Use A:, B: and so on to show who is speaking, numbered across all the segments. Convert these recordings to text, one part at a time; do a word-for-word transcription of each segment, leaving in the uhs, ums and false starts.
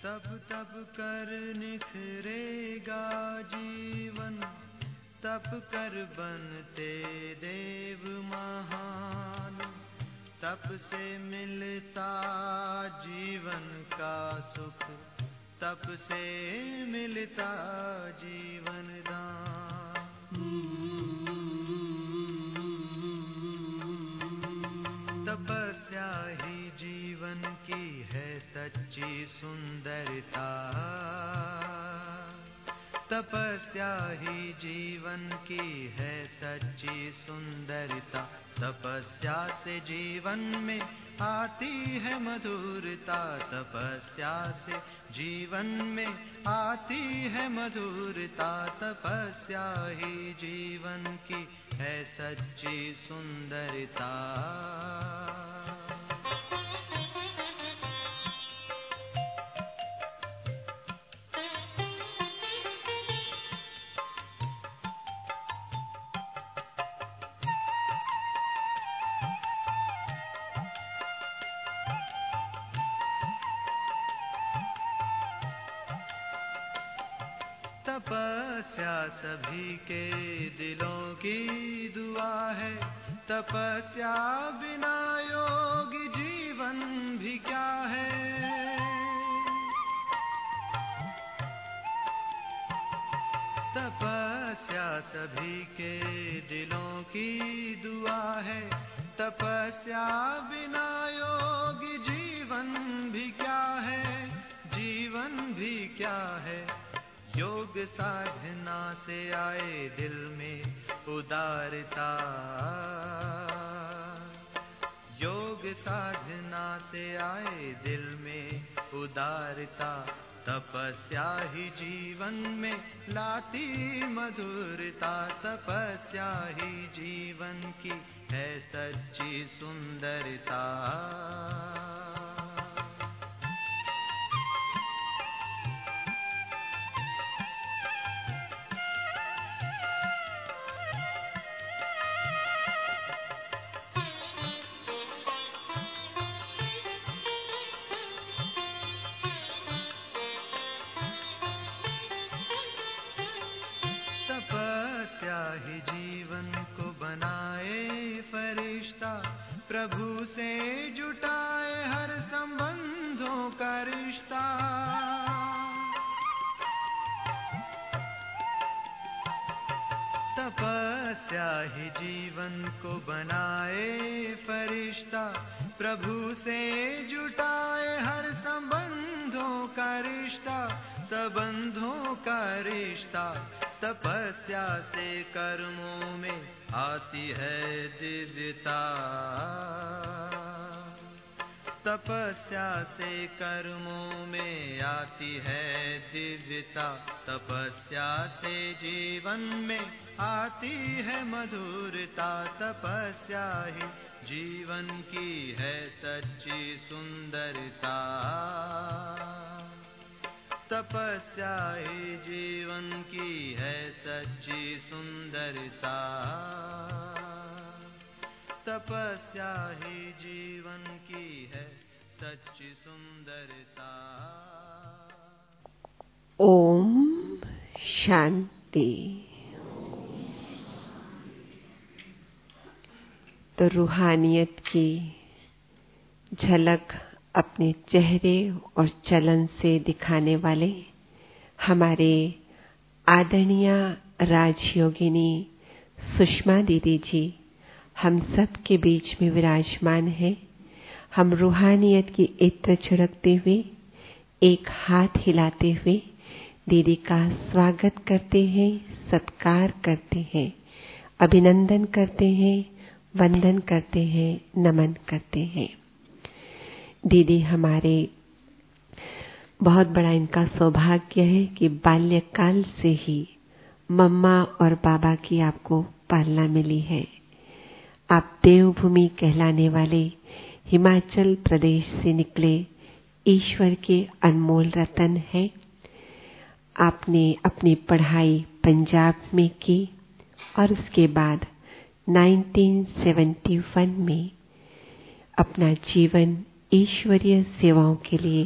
A: तब तब कर निखरेगा जीवन, तप कर बनते देव महान। तप से मिलता जीवन का सुख, तप से मिलता जीवन दान। तपस्या ही जीवन की है सच्ची सुंदरता, तपस्या ही जीवन की है सच्ची सुंदरता। तपस्या से जीवन में आती है मधुरता, तपस्या से जीवन में आती है मधुरता। तपस्या ही जीवन की है सच्ची सुंदरता। तपस्या सभी के दिलों की दुआ है, तपस्या बिना योगी जीवन भी क्या है। तपस्या सभी के दिलों की दुआ है, तपस्या बिना योगी जीवन भी क्या है, जीवन भी क्या है। योग साधना से आए दिल में उदारता, योग साधना से आए दिल में उदारता। तपस्या ही जीवन में लाती मधुरता, तपस्या ही जीवन की है सच्ची सुंदरता। तपस्या ही जीवन को बनाए फरिश्ता, प्रभु से जुटाए हर संबंधों का रिश्ता। तपस्या ही जीवन को बनाए फरिश्ता, प्रभु से जुटाए हर संबंधों का रिश्ता, संबंधों का रिश्ता। तपस्या से कर्मों में आती है दिव्यता, तपस्या से कर्मों में आती है दिव्यता। तपस्या से जीवन में आती है मधुरता, तपस्या ही जीवन की है सच्ची सुंदरता। तपस्या ही जीवन की है सच्ची सुंदरता, तपस्या ही जीवन की है सच्ची सुंदरता।
B: ओम शांति। तो रूहानियत की झलक अपने चेहरे और चलन से दिखाने वाले हमारे आदरणीय राजयोगिनी सुषमा दीदी जी हम सब के बीच में विराजमान है। हम रूहानियत की इत्र छिड़कते हुए, एक हाथ हिलाते हुए दीदी का स्वागत करते हैं, सत्कार करते हैं, अभिनंदन करते हैं, वंदन करते हैं, नमन करते हैं। दीदी हमारे बहुत बड़ा इनका सौभाग्य है कि बाल्यकाल से ही मम्मा और बाबा की आपको पालना मिली है। आप देवभूमि कहलाने वाले हिमाचल प्रदेश से निकले ईश्वर के अनमोल रतन हैं। आपने अपनी पढ़ाई पंजाब में की और उसके बाद उन्नीस सौ इकहत्तर में अपना जीवन ईश्वरीय सेवाओं के लिए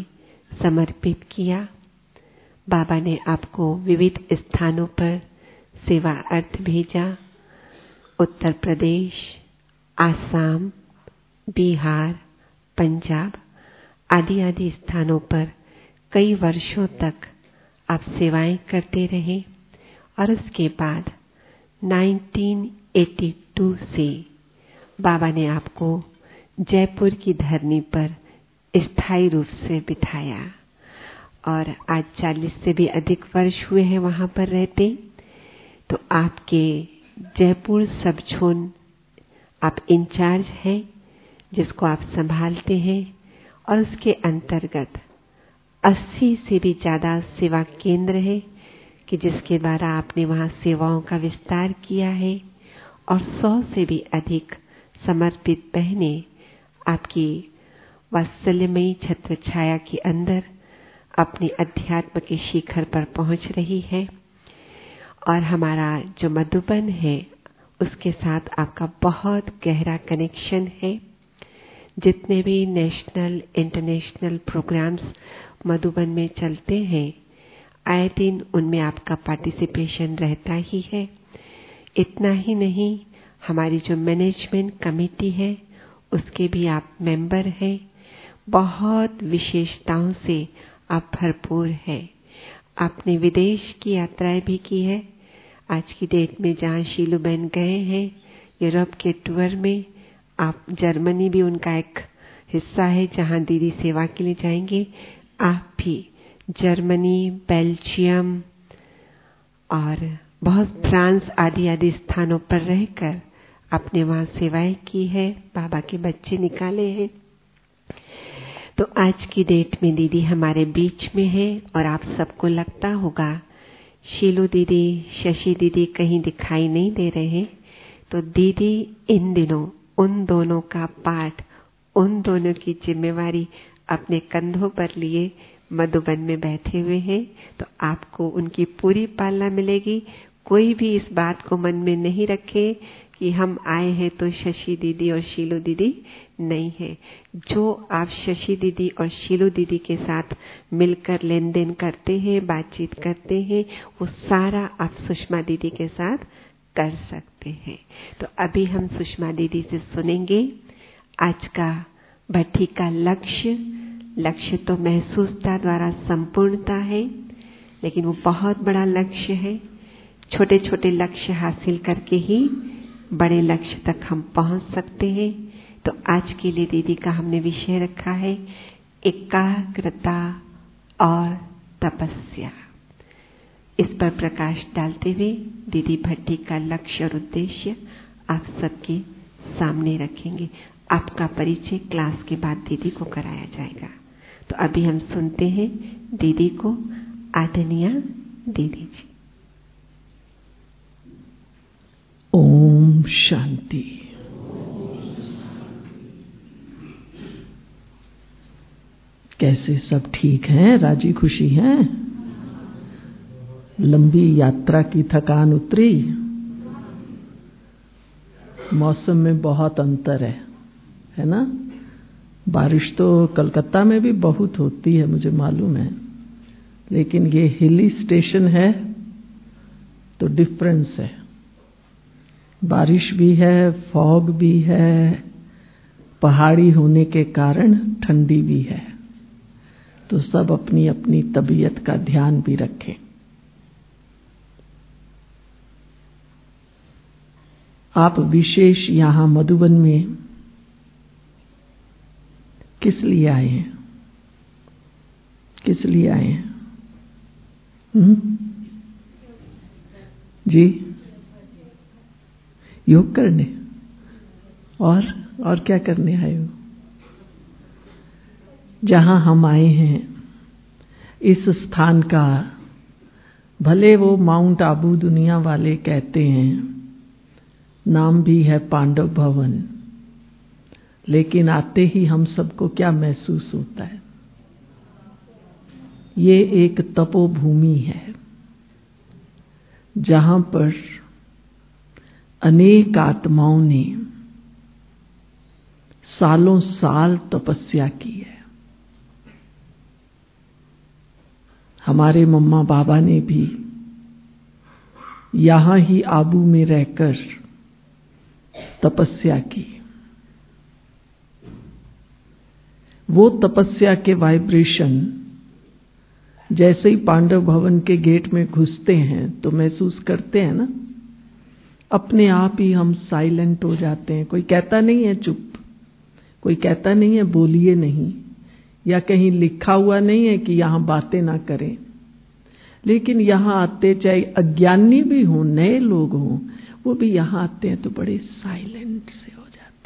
B: समर्पित किया। बाबा ने आपको विविध स्थानों पर सेवा अर्थ भेजा। उत्तर प्रदेश, आसाम, बिहार, पंजाब आदि आदि स्थानों पर कई वर्षों तक आप सेवाएं करते रहे और उसके बाद उन्नीस सौ बयासी से बाबा ने आपको जयपुर की धरनी पर स्थायी रूप से बिठाया और आज चालीस से भी अधिक वर्ष हुए हैं वहां पर रहते। तो आपके जयपुर सब जोन आप इंचार्ज हैं, जिसको आप संभालते हैं और उसके अंतर्गत अस्सी से भी ज्यादा सेवा केंद्र है कि जिसके द्वारा आपने वहां सेवाओं का विस्तार किया है और सौ से भी अधिक समर्पित बहनें आपकी वात्सल्यमयी छत्र छाया के अंदर अपने अध्यात्म के शिखर पर पहुंच रही है। और हमारा जो मधुबन है उसके साथ आपका बहुत गहरा कनेक्शन है। जितने भी नेशनल इंटरनेशनल प्रोग्राम्स मधुबन में चलते हैं, आए दिन उनमें आपका पार्टिसिपेशन रहता ही है। इतना ही नहीं, हमारी जो मैनेजमेंट कमेटी है उसके भी आप मेंबर हैं। बहुत विशेषताओं से आप भरपूर हैं। आपने विदेश की यात्राएं भी की है। आज की डेट में जहाँ शीलू बहन गए हैं यूरोप के टूर में, आप जर्मनी भी उनका एक हिस्सा है जहाँ दीदी सेवा के लिए जाएंगे। आप भी जर्मनी, बेल्जियम और बहुत फ्रांस आदि आदि स्थानों पर रहकर आपने वहां सेवाएं की है, बाबा के बच्चे निकाले हैं। तो आज की डेट में दीदी हमारे बीच में है और आप सबको लगता होगा शीलू दीदी, शशि दीदी कहीं दिखाई नहीं दे रहे हैं। तो दीदी इन दिनों उन दोनों का पाठ, उन दोनों की जिम्मेवारी अपने कंधों पर लिए मधुबन में बैठे हुए हैं। तो आपको उनकी पूरी पालना मिलेगी। कोई भी इस बात को मन में नहीं रखे कि हम आए हैं तो शशि दीदी और शीलू दीदी नहीं है। जो आप शशि दीदी और शीलू दीदी के साथ मिलकर लेन देन करते हैं, बातचीत करते हैं, वो सारा आप सुषमा दीदी के साथ कर सकते हैं। तो अभी हम सुषमा दीदी से सुनेंगे आज का भट्टी का लक्ष्य। लक्ष्य तो महसूसता द्वारा संपूर्णता है, लेकिन वो बहुत बड़ा लक्ष्य है। छोटे छोटे लक्ष्य हासिल करके ही बड़े लक्ष्य तक हम पहुंच सकते हैं। तो आज के लिए दीदी का हमने विषय रखा है एकाग्रता और तपस्या। इस पर प्रकाश डालते हुए दीदी भट्टी का लक्ष्य और उद्देश्य आप सबके सामने रखेंगे। आपका परिचय क्लास के बाद दीदी को कराया जाएगा। तो अभी हम सुनते हैं दीदी को। आदरणीय दीदी जी।
C: ओम शांति। कैसे सब ठीक हैं? राजी खुशी हैं? लंबी यात्रा की थकान उतरी? मौसम में बहुत अंतर है, है ना? बारिश तो कलकत्ता में भी बहुत होती है, मुझे मालूम है, लेकिन ये हिली स्टेशन है तो डिफरेंस है। बारिश भी है, फॉग भी है, पहाड़ी होने के कारण ठंडी भी है। तो सब अपनी अपनी तबीयत का ध्यान भी रखें। आप विशेष यहाँ मधुबन में किस लिए आए हैं? किस लिए आए हैं? हुँ? जी, योग करने। और और क्या करने आए हो? जहां हम आए हैं इस स्थान का, भले वो माउंट आबू दुनिया वाले कहते हैं, नाम भी है पांडव भवन, लेकिन आते ही हम सबको क्या महसूस होता है? ये एक तपोभूमि है जहां पर अनेक आत्माओं ने सालों साल तपस्या की है। हमारे मम्मा बाबा ने भी यहां ही आबू में रहकर तपस्या की। वो तपस्या के वाइब्रेशन जैसे ही पांडव भवन के गेट में घुसते हैं तो महसूस करते हैं ना, अपने आप ही हम साइलेंट हो जाते हैं। कोई कहता नहीं है चुप, कोई कहता नहीं है बोलिए नहीं, या कहीं लिखा हुआ नहीं है कि यहां बातें ना करें, लेकिन यहां आते चाहे अज्ञानी भी हों, नए लोग हों, वो भी यहां आते हैं तो बड़े साइलेंट से हो जाते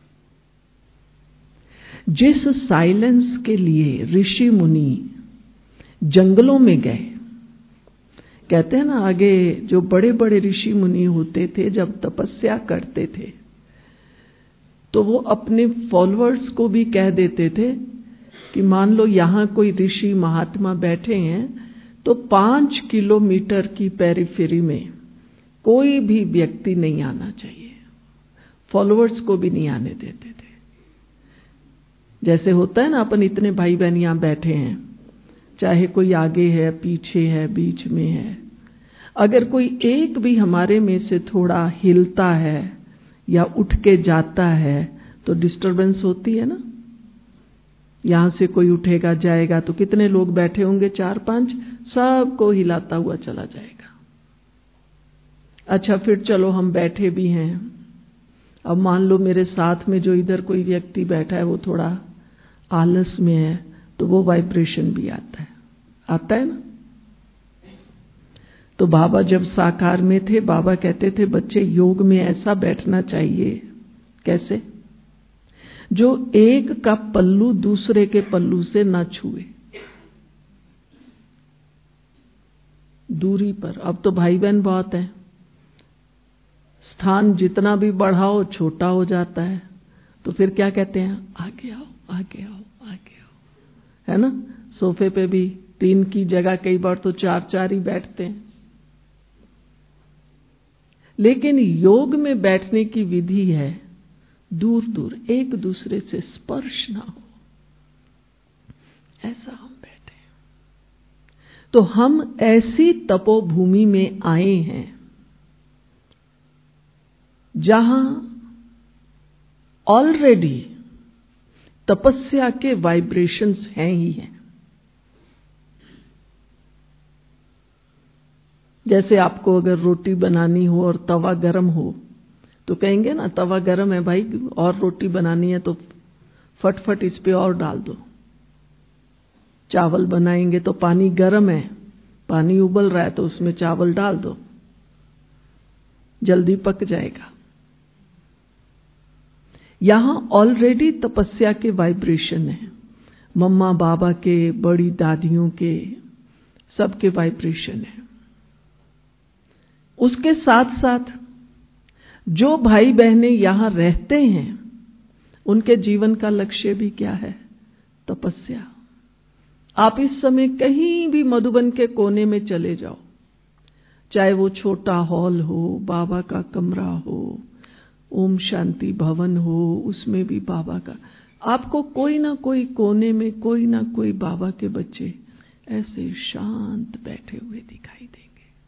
C: हैं। जिस साइलेंस के लिए ऋषि मुनि जंगलों में गए, कहते हैं ना आगे जो बड़े बड़े ऋषि मुनि होते थे जब तपस्या करते थे तो वो अपने फॉलोअर्स को भी कह देते थे कि मान लो यहां कोई ऋषि महात्मा बैठे हैं तो पांच किलोमीटर की पेरिफेरी में कोई भी व्यक्ति नहीं आना चाहिए। फॉलोअर्स को भी नहीं आने देते थे। जैसे होता है ना, अपन इतने भाई बहन यहां बैठे हैं, चाहे कोई आगे है, पीछे है, बीच में है, अगर कोई एक भी हमारे में से थोड़ा हिलता है या उठ के जाता है तो डिस्टरबेंस होती है ना। यहां से कोई उठेगा जाएगा तो कितने लोग बैठे होंगे, चार पांच, सबको हिलाता हुआ चला जाएगा। अच्छा फिर चलो हम बैठे भी हैं, अब मान लो मेरे साथ में जो इधर कोई व्यक्ति बैठा है वो थोड़ा आलस में है तो वो वाइब्रेशन भी आता है, आता है ना। तो बाबा जब साकार में थे, बाबा कहते थे बच्चे योग में ऐसा बैठना चाहिए। कैसे? जो एक का पल्लू दूसरे के पल्लू से ना छुए, दूरी पर। अब तो भाई बहन बहुत हैं, स्थान जितना भी बढ़ाओ छोटा हो जाता है, तो फिर क्या कहते हैं, आगे आओ आगे आओ आगे आओ, है ना। सोफे पे भी तीन की जगह कई बार तो चार चार ही बैठते हैं। लेकिन योग में बैठने की विधि है दूर दूर, एक दूसरे से स्पर्श ना हो, ऐसा हम बैठे। तो हम ऐसी तपोभूमि में आए हैं जहां ऑलरेडी तपस्या के वाइब्रेशंस हैं ही हैं। जैसे आपको अगर रोटी बनानी हो और तवा गरम हो तो कहेंगे ना तवा गरम है भाई, और रोटी बनानी है तो फटफट इस पे और डाल दो। चावल बनाएंगे तो पानी गरम है, पानी उबल रहा है तो उसमें चावल डाल दो, जल्दी पक जाएगा। यहां ऑलरेडी तपस्या के वाइब्रेशन है, मम्मा बाबा के, बड़ी दादियों के, सबके वाइब्रेशन है। उसके साथ साथ जो भाई बहनें यहां रहते हैं उनके जीवन का लक्ष्य भी क्या है, तपस्या। आप इस समय कहीं भी मधुबन के कोने में चले जाओ, चाहे वो छोटा हॉल हो, बाबा का कमरा हो, ओम शांति भवन हो, उसमें भी बाबा का, आपको कोई ना कोई कोने में कोई ना कोई बाबा के बच्चे ऐसे शांत बैठे हुए दिखाई देंगे।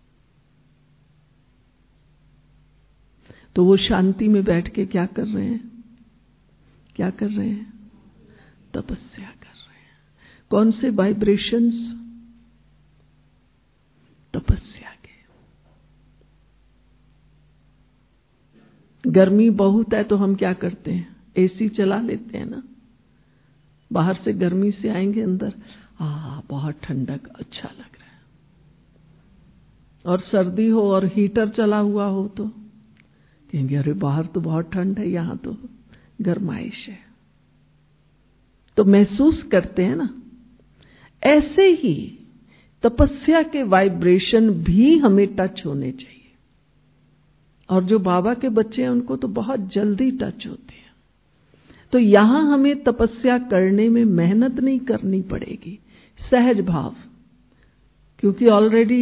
C: तो वो शांति में बैठ के क्या कर रहे हैं, क्या कर रहे हैं, तपस्या कर रहे हैं। कौन से वाइब्रेशंस, तपस्या के। गर्मी बहुत है तो हम क्या करते हैं, एसी चला लेते हैं ना। बाहर से गर्मी से आएंगे अंदर, आ बहुत ठंडक, अच्छा लग रहा है। और सर्दी हो और हीटर चला हुआ हो तो कहेंगे अरे बाहर तो बहुत ठंड है, यहां तो गर्माइश है। तो महसूस करते हैं ना। ऐसे ही तपस्या के वाइब्रेशन भी हमें टच होने चाहिए। और जो बाबा के बच्चे हैं उनको तो बहुत जल्दी टच होते हैं। तो यहां हमें तपस्या करने में मेहनत नहीं करनी पड़ेगी, सहज भाव, क्योंकि ऑलरेडी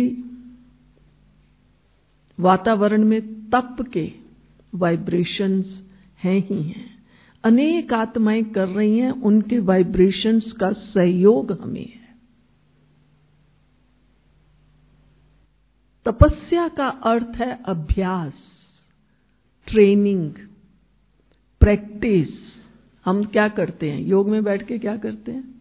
C: वातावरण में तप के वाइब्रेशंस हैं ही हैं। अनेक आत्माएं कर रही हैं, उनके वाइब्रेशंस का सहयोग हमें है। तपस्या का अर्थ है अभ्यास, ट्रेनिंग, प्रैक्टिस। हम क्या करते हैं योग में बैठ के? क्या करते हैं?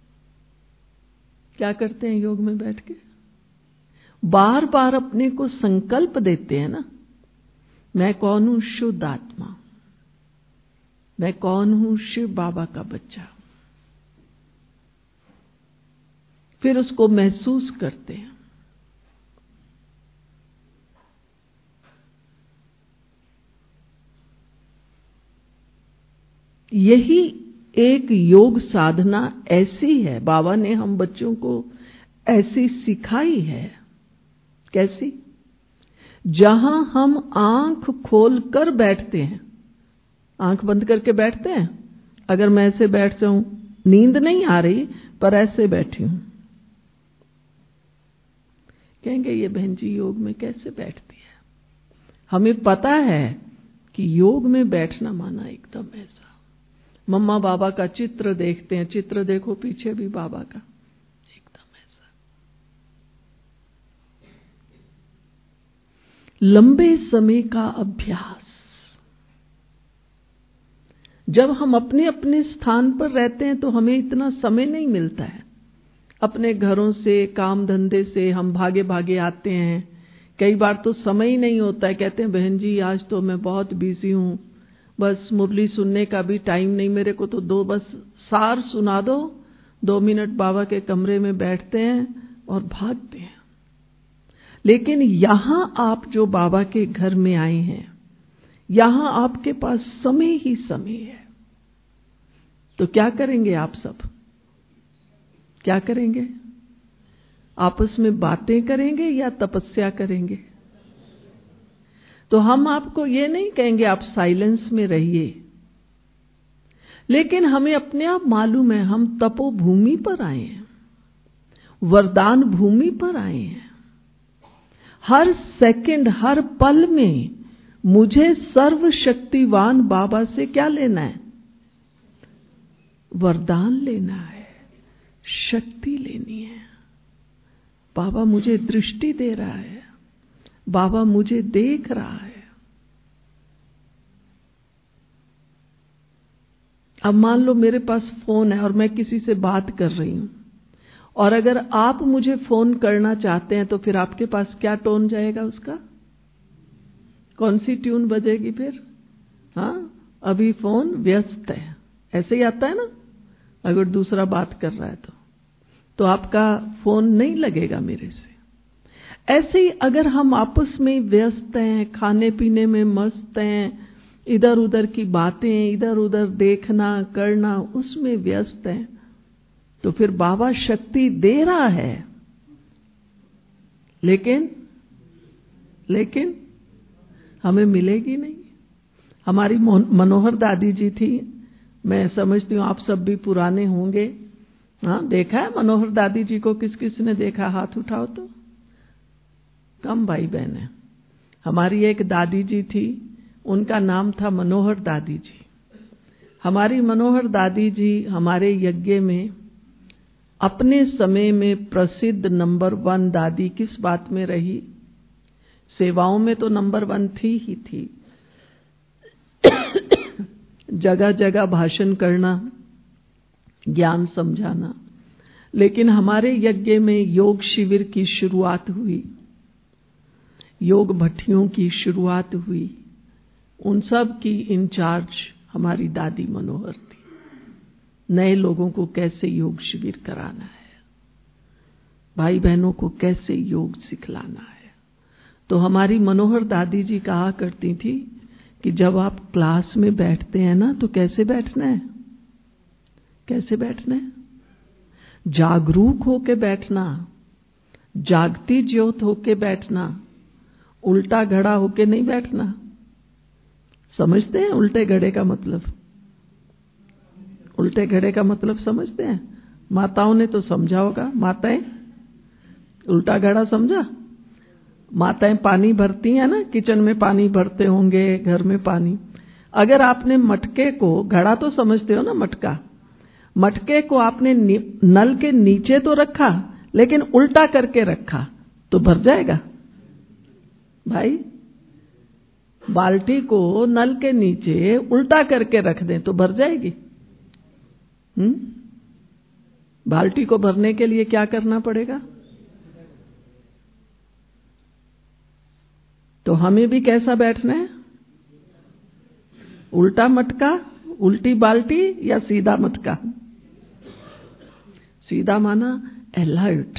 C: क्या करते हैं योग में बैठ के? बार बार अपने को संकल्प देते हैं ना, मैं कौन हूं? शुद्ध आत्मा। मैं कौन हूं? शिव बाबा का बच्चा। फिर उसको महसूस करते हैं। यही एक योग साधना ऐसी है, बाबा ने हम बच्चों को ऐसी सिखाई है। कैसी? जहां हम आंख खोल कर बैठते हैं। आंख बंद करके बैठते हैं। अगर मैं ऐसे बैठ जाऊं, नींद नहीं आ रही पर ऐसे बैठी हूं, कहेंगे ये बहन जी योग में कैसे बैठती है? हमें पता है कि योग में बैठना माना एकदम ऐसा। मम्मा बाबा का चित्र देखते हैं, चित्र देखो पीछे भी बाबा का, एकदम ऐसा। लंबे समय का अभ्यास। जब हम अपने अपने स्थान पर रहते हैं तो हमें इतना समय नहीं मिलता है। अपने घरों से, काम धंधे से हम भागे भागे आते हैं। कई बार तो समय ही नहीं होता है। कहते हैं बहन जी आज तो मैं बहुत बिजी हूं, बस मुरली सुनने का भी टाइम नहीं मेरे को, तो दो बस सार सुना दो। दो मिनट बाबा के कमरे में बैठते हैं और भागते हैं। लेकिन यहां आप जो बाबा के घर में आए हैं, यहां आपके पास समय ही समय है। तो क्या करेंगे आप सब? क्या करेंगे? आपस में बातें करेंगे या तपस्या करेंगे? तो हम आपको ये नहीं कहेंगे आप साइलेंस में रहिए, लेकिन हमें अपने आप मालूम है हम तपोभूमि पर आए हैं, वरदान भूमि पर आए हैं। हर सेकंड, हर पल में मुझे सर्वशक्तिवान बाबा से क्या लेना है? वरदान लेना है, शक्ति लेनी है। बाबा मुझे दृष्टि दे रहा है, बाबा मुझे देख रहा है। अब मान लो मेरे पास फोन है और मैं किसी से बात कर रही हूं, और अगर आप मुझे फोन करना चाहते हैं तो फिर आपके पास क्या टोन जाएगा? उसका कौन सी ट्यून बजेगी फिर? हाँ, अभी फोन व्यस्त है, ऐसे ही आता है ना। अगर दूसरा बात कर रहा है तो तो आपका फोन नहीं लगेगा मेरे से। ऐसे ही अगर हम आपस में व्यस्त हैं, खाने पीने में मस्त हैं, इधर उधर की बातें, इधर उधर देखना करना, उसमें व्यस्त हैं, तो फिर बाबा शक्ति दे रहा है, लेकिन लेकिन हमें मिलेगी नहीं। हमारी मनोहर दादी जी थी, मैं समझती हूँ आप सब भी पुराने होंगे। हाँ, देखा है मनोहर दादी जी को? किस किस ने देखा? हाथ उठाओ तो। कम भाई बहन है। हमारी एक दादी जी थी, उनका नाम था मनोहर दादी जी। हमारी मनोहर दादी जी हमारे यज्ञ में अपने समय में प्रसिद्ध नंबर वन दादी किस बात में रही? सेवाओं में तो नंबर वन थी ही थी। जगह जगह भाषण करना, ज्ञान समझाना। लेकिन हमारे यज्ञ में योग शिविर की शुरुआत हुई, योग भट्टियों की शुरुआत हुई। उन सब की इंचार्ज हमारी दादी मनोहर थी। नए लोगों को कैसे योग शिविर कराना है, भाई बहनों को कैसे योग सिखलाना है। तो हमारी मनोहर दादी जी कहा करती थी कि जब आप क्लास में बैठते हैं ना तो कैसे बैठना है? कैसे बैठना है? जागरूक होके बैठना, जागती ज्योत होके बैठना, उल्टा घड़ा होके नहीं बैठना। समझते हैं उल्टे घड़े का मतलब? उल्टे घड़े का मतलब समझते हैं? माताओं ने तो समझा होगा। माताएं उल्टा घड़ा समझा? माताएं पानी भरती हैं ना, किचन में पानी भरते होंगे, घर में पानी। अगर आपने मटके को, घड़ा तो समझते हो ना, मटका, मटके को आपने नल के नीचे तो रखा लेकिन उल्टा करके रखा तो भर जाएगा? भाई? बाल्टी को नल के नीचे उल्टा करके रख दें तो भर जाएगी? हम्म? बाल्टी को भरने के लिए क्या करना पड़ेगा? तो हमें भी कैसा बैठना है? उल्टा मटका, उल्टी बाल्टी या सीधा मटका? सीधा माना अलर्ट।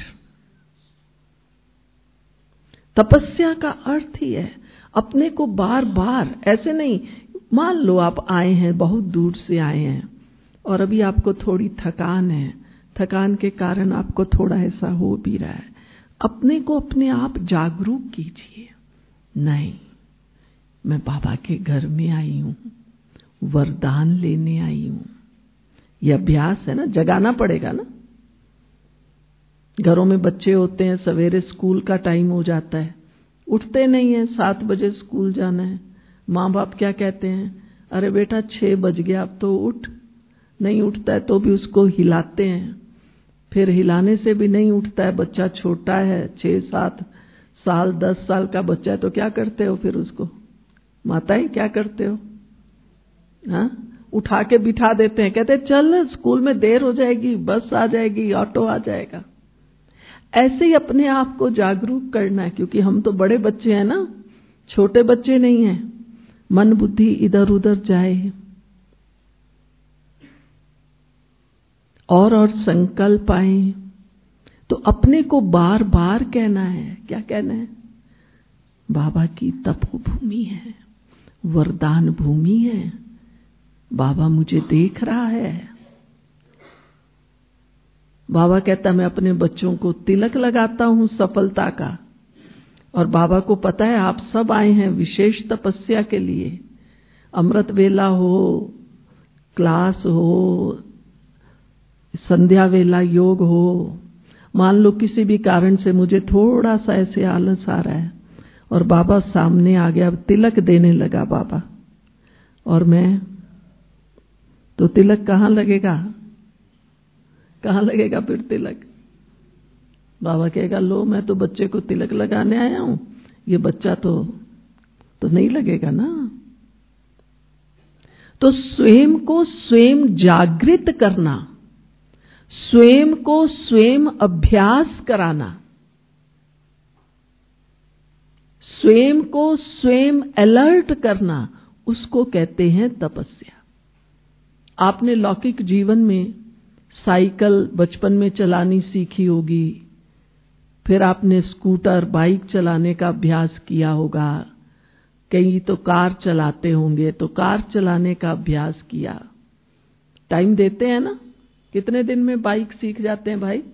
C: तपस्या का अर्थ ही है अपने को बार बार, ऐसे नहीं, मान लो आप आए हैं, बहुत दूर से आए हैं और अभी आपको थोड़ी थकान है, थकान के कारण आपको थोड़ा ऐसा हो भी रहा है, अपने को अपने आप जागरूक कीजिए। नहीं, मैं बाबा के घर में आई हूं, वरदान लेने आई हूं। यह अभ्यास है ना, जगाना पड़ेगा ना। घरों में बच्चे होते हैं, सवेरे स्कूल का टाइम हो जाता है, उठते नहीं है, सात बजे स्कूल जाना है। माँ बाप क्या कहते हैं? अरे बेटा छह बज गया, अब तो उठ। नहीं उठता है तो भी उसको हिलाते हैं, फिर हिलाने से भी नहीं उठता है, बच्चा छोटा है, छह सात साल दस साल का बच्चा है, तो क्या करते हो फिर उसको? माताएं क्या करते हो? हाँ, उठा के बिठा देते हैं, कहते चल स्कूल में देर हो जाएगी, बस आ जाएगी, ऑटो आ जाएगा। ऐसे ही अपने आप को जागरूक करना है, क्योंकि हम तो बड़े बच्चे हैं ना, छोटे बच्चे नहीं हैं। मन बुद्धि इधर उधर जाए और और संकल्प आए तो अपने को बार बार कहना है। क्या कहना है? बाबा की तपोभूमि है, वरदान भूमि है, बाबा मुझे देख रहा है। बाबा कहता मैं अपने बच्चों को तिलक लगाता हूं सफलता का, और बाबा को पता है आप सब आए हैं विशेष तपस्या के लिए। अमृत वेला हो, क्लास हो, संध्या वेला योग हो, मान लो किसी भी कारण से मुझे थोड़ा सा ऐसे आलस आ रहा है और बाबा सामने आ गया, तिलक देने लगा बाबा, और मैं तो तिलक कहाँ लगेगा? कहाँ लगेगा फिर तिलक? बाबा कहेगा लो मैं तो बच्चे को तिलक लगाने आया हूं, ये बच्चा तो तो नहीं लगेगा ना। तो स्वयं को स्वयं जागृत करना, स्वयं को स्वयं अभ्यास कराना, स्वयं को स्वयं अलर्ट करना, उसको कहते हैं तपस्या। आपने लौकिक जीवन में साइकिल बचपन में चलानी सीखी होगी, फिर आपने स्कूटर बाइक चलाने का अभ्यास किया होगा, कई तो कार चलाते होंगे तो कार चलाने का अभ्यास किया। टाइम देते हैं ना, कितने दिन में बाइक सीख जाते हैं भाई?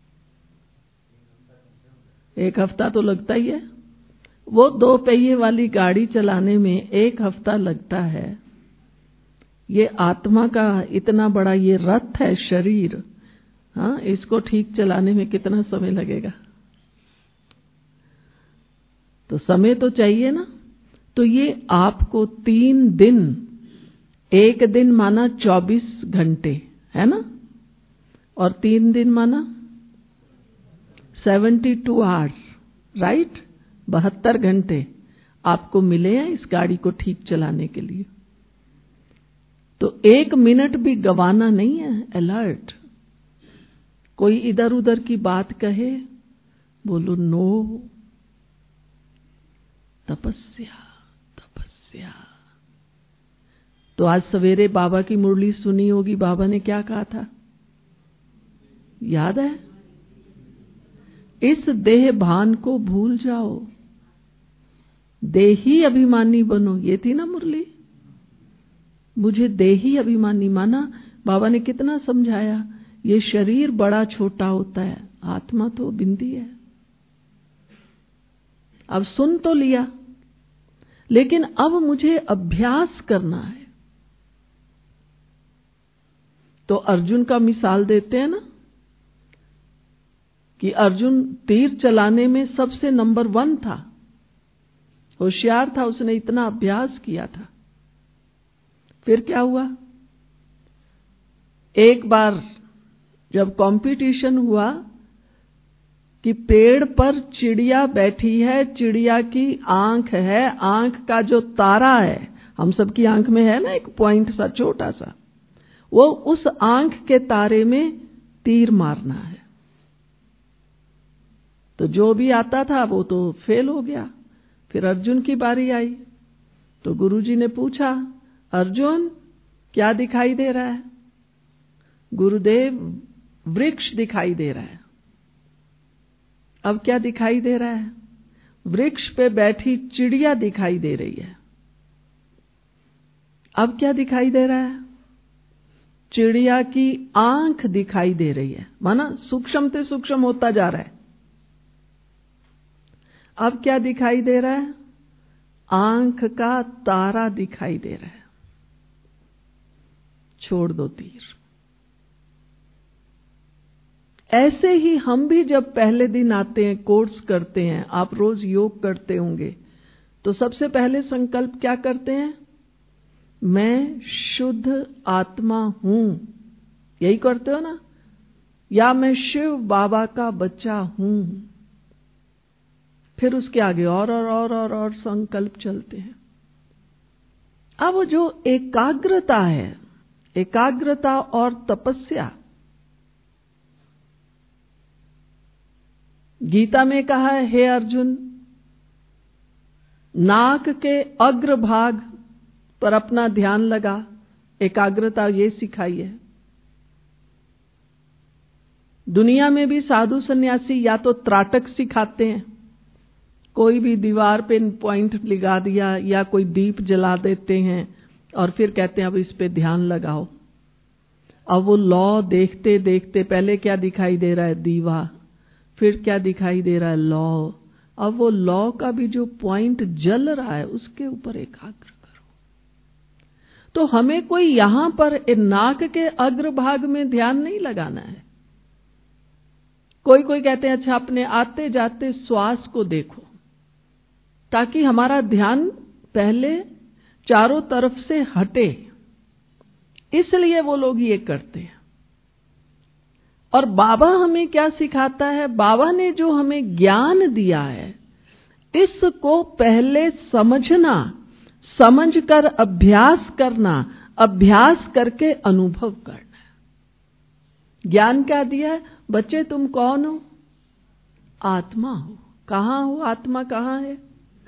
C: एक हफ्ता तो लगता ही है। वो दो पहिए वाली गाड़ी चलाने में एक हफ्ता लगता है। ये आत्मा का इतना बड़ा ये रथ है शरीर, हाँ, इसको ठीक चलाने में कितना समय लगेगा? तो समय तो चाहिए ना। तो ये आपको तीन दिन, एक दिन माना चौबीस घंटे है ना, और तीन दिन माना सेवेंटी टू आवर्स, राइट? बहत्तर घंटे आपको मिले हैं इस गाड़ी को ठीक चलाने के लिए। तो एक मिनट भी गवाना नहीं है। अलर्ट। कोई इधर उधर की बात कहे, बोलो नो। तपस्या, तपस्या। तो आज सवेरे बाबा की मुरली सुनी होगी, बाबा ने क्या कहा था? याद है? इस देह भान को भूल जाओ, देही अभिमानी बनो। ये थी ना मुरली, मुझे देही अभिमानी माना। बाबा ने कितना समझाया, ये शरीर बड़ा छोटा होता है, आत्मा तो बिंदी है। अब सुन तो लिया, लेकिन अब मुझे अभ्यास करना है। तो अर्जुन का मिसाल देते हैं ना, कि अर्जुन तीर चलाने में सबसे नंबर वन था, होशियार था, उसने इतना अभ्यास किया था। फिर क्या हुआ? एक बार जब कंपटीशन हुआ कि पेड़ पर चिड़िया बैठी है, चिड़िया की आंख है, आंख का जो तारा है, हम सबकी आंख में है ना एक पॉइंट सा छोटा सा, वो उस आंख के तारे में तीर मारना है। तो जो भी आता था वो तो फेल हो गया। फिर अर्जुन की बारी आई तो गुरुजी ने पूछा, अर्जुन क्या दिखाई दे रहा है? गुरुदेव, वृक्ष दिखाई दे रहा है। अब क्या दिखाई दे रहा है? वृक्ष पे बैठी चिड़िया दिखाई दे रही है। अब क्या दिखाई दे रहा है? चिड़िया की आंख दिखाई दे रही है, माना सूक्ष्म से सूक्ष्म होता जा रहा है। अब क्या दिखाई दे रहा है? आंख का तारा दिखाई दे रहा है। छोड़ दो तीर। ऐसे ही हम भी जब पहले दिन आते हैं, कोर्स करते हैं, आप रोज योग करते होंगे, तो सबसे पहले संकल्प क्या करते हैं? मैं शुद्ध आत्मा हूं, यही करते हो ना? या मैं शिव बाबा का बच्चा हूं। फिर उसके आगे और और और और और संकल्प चलते हैं। अब जो एकाग्रता है, एकाग्रता और तपस्या, गीता में कहा है, हे अर्जुन, नाक के अग्रभाग पर अपना ध्यान लगा, एकाग्रता ये सिखाई है। दुनिया में भी साधु सन्यासी या तो त्राटक सिखाते हैं, कोई भी दीवार पे पॉइंट लगा दिया या कोई दीप जला देते हैं और फिर कहते हैं अब इस पे ध्यान लगाओ। अब वो लौ देखते देखते पहले क्या दिखाई दे रहा है? दीवा। फिर क्या दिखाई दे रहा है? लौ। अब वो लौ का भी जो पॉइंट जल रहा है उसके ऊपर एकाग्र करो। तो हमें कोई यहां पर नाक के अग्रभाग में ध्यान नहीं लगाना है। कोई कोई कहते हैं अच्छा अपने आते जाते श्वास को देखो, ताकि हमारा ध्यान पहले चारों तरफ से हटे, इसलिए वो लोग ये करते हैं। और बाबा हमें क्या सिखाता है? बाबा ने जो हमें ज्ञान दिया है, इसको पहले समझना, समझकर अभ्यास करना, अभ्यास करके अनुभव करना। ज्ञान क्या दिया है? बच्चे तुम कौन हो? आत्मा हो। कहां हो? आत्मा कहां है?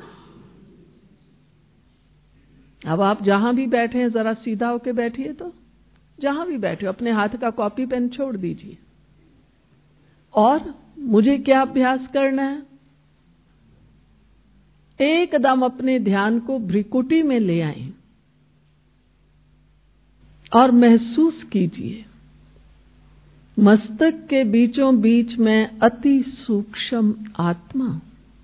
C: अब आप जहां भी बैठे हैं जरा सीधा होके बैठिए, तो जहां भी बैठे हो अपने हाथ का कॉपी पेन छोड़ दीजिए। और मुझे क्या अभ्यास करना है? एकदम अपने ध्यान को भ्रिकुटी में ले आए और महसूस कीजिए मस्तक के बीचों बीच में अति सूक्ष्म आत्मा।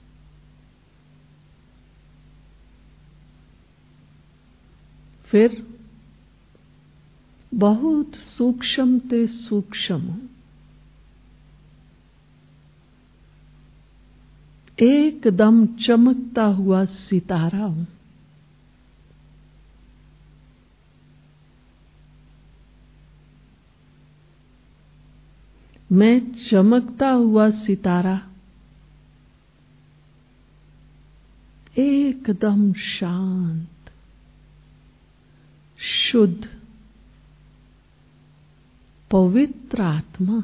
C: फिर बहुत सूक्ष्म ते सूक्ष्म हूं, एकदम चमकता हुआ सितारा हूं। मैं चमकता हुआ सितारा एकदम शांत, शुद्ध, पवित्र आत्मा।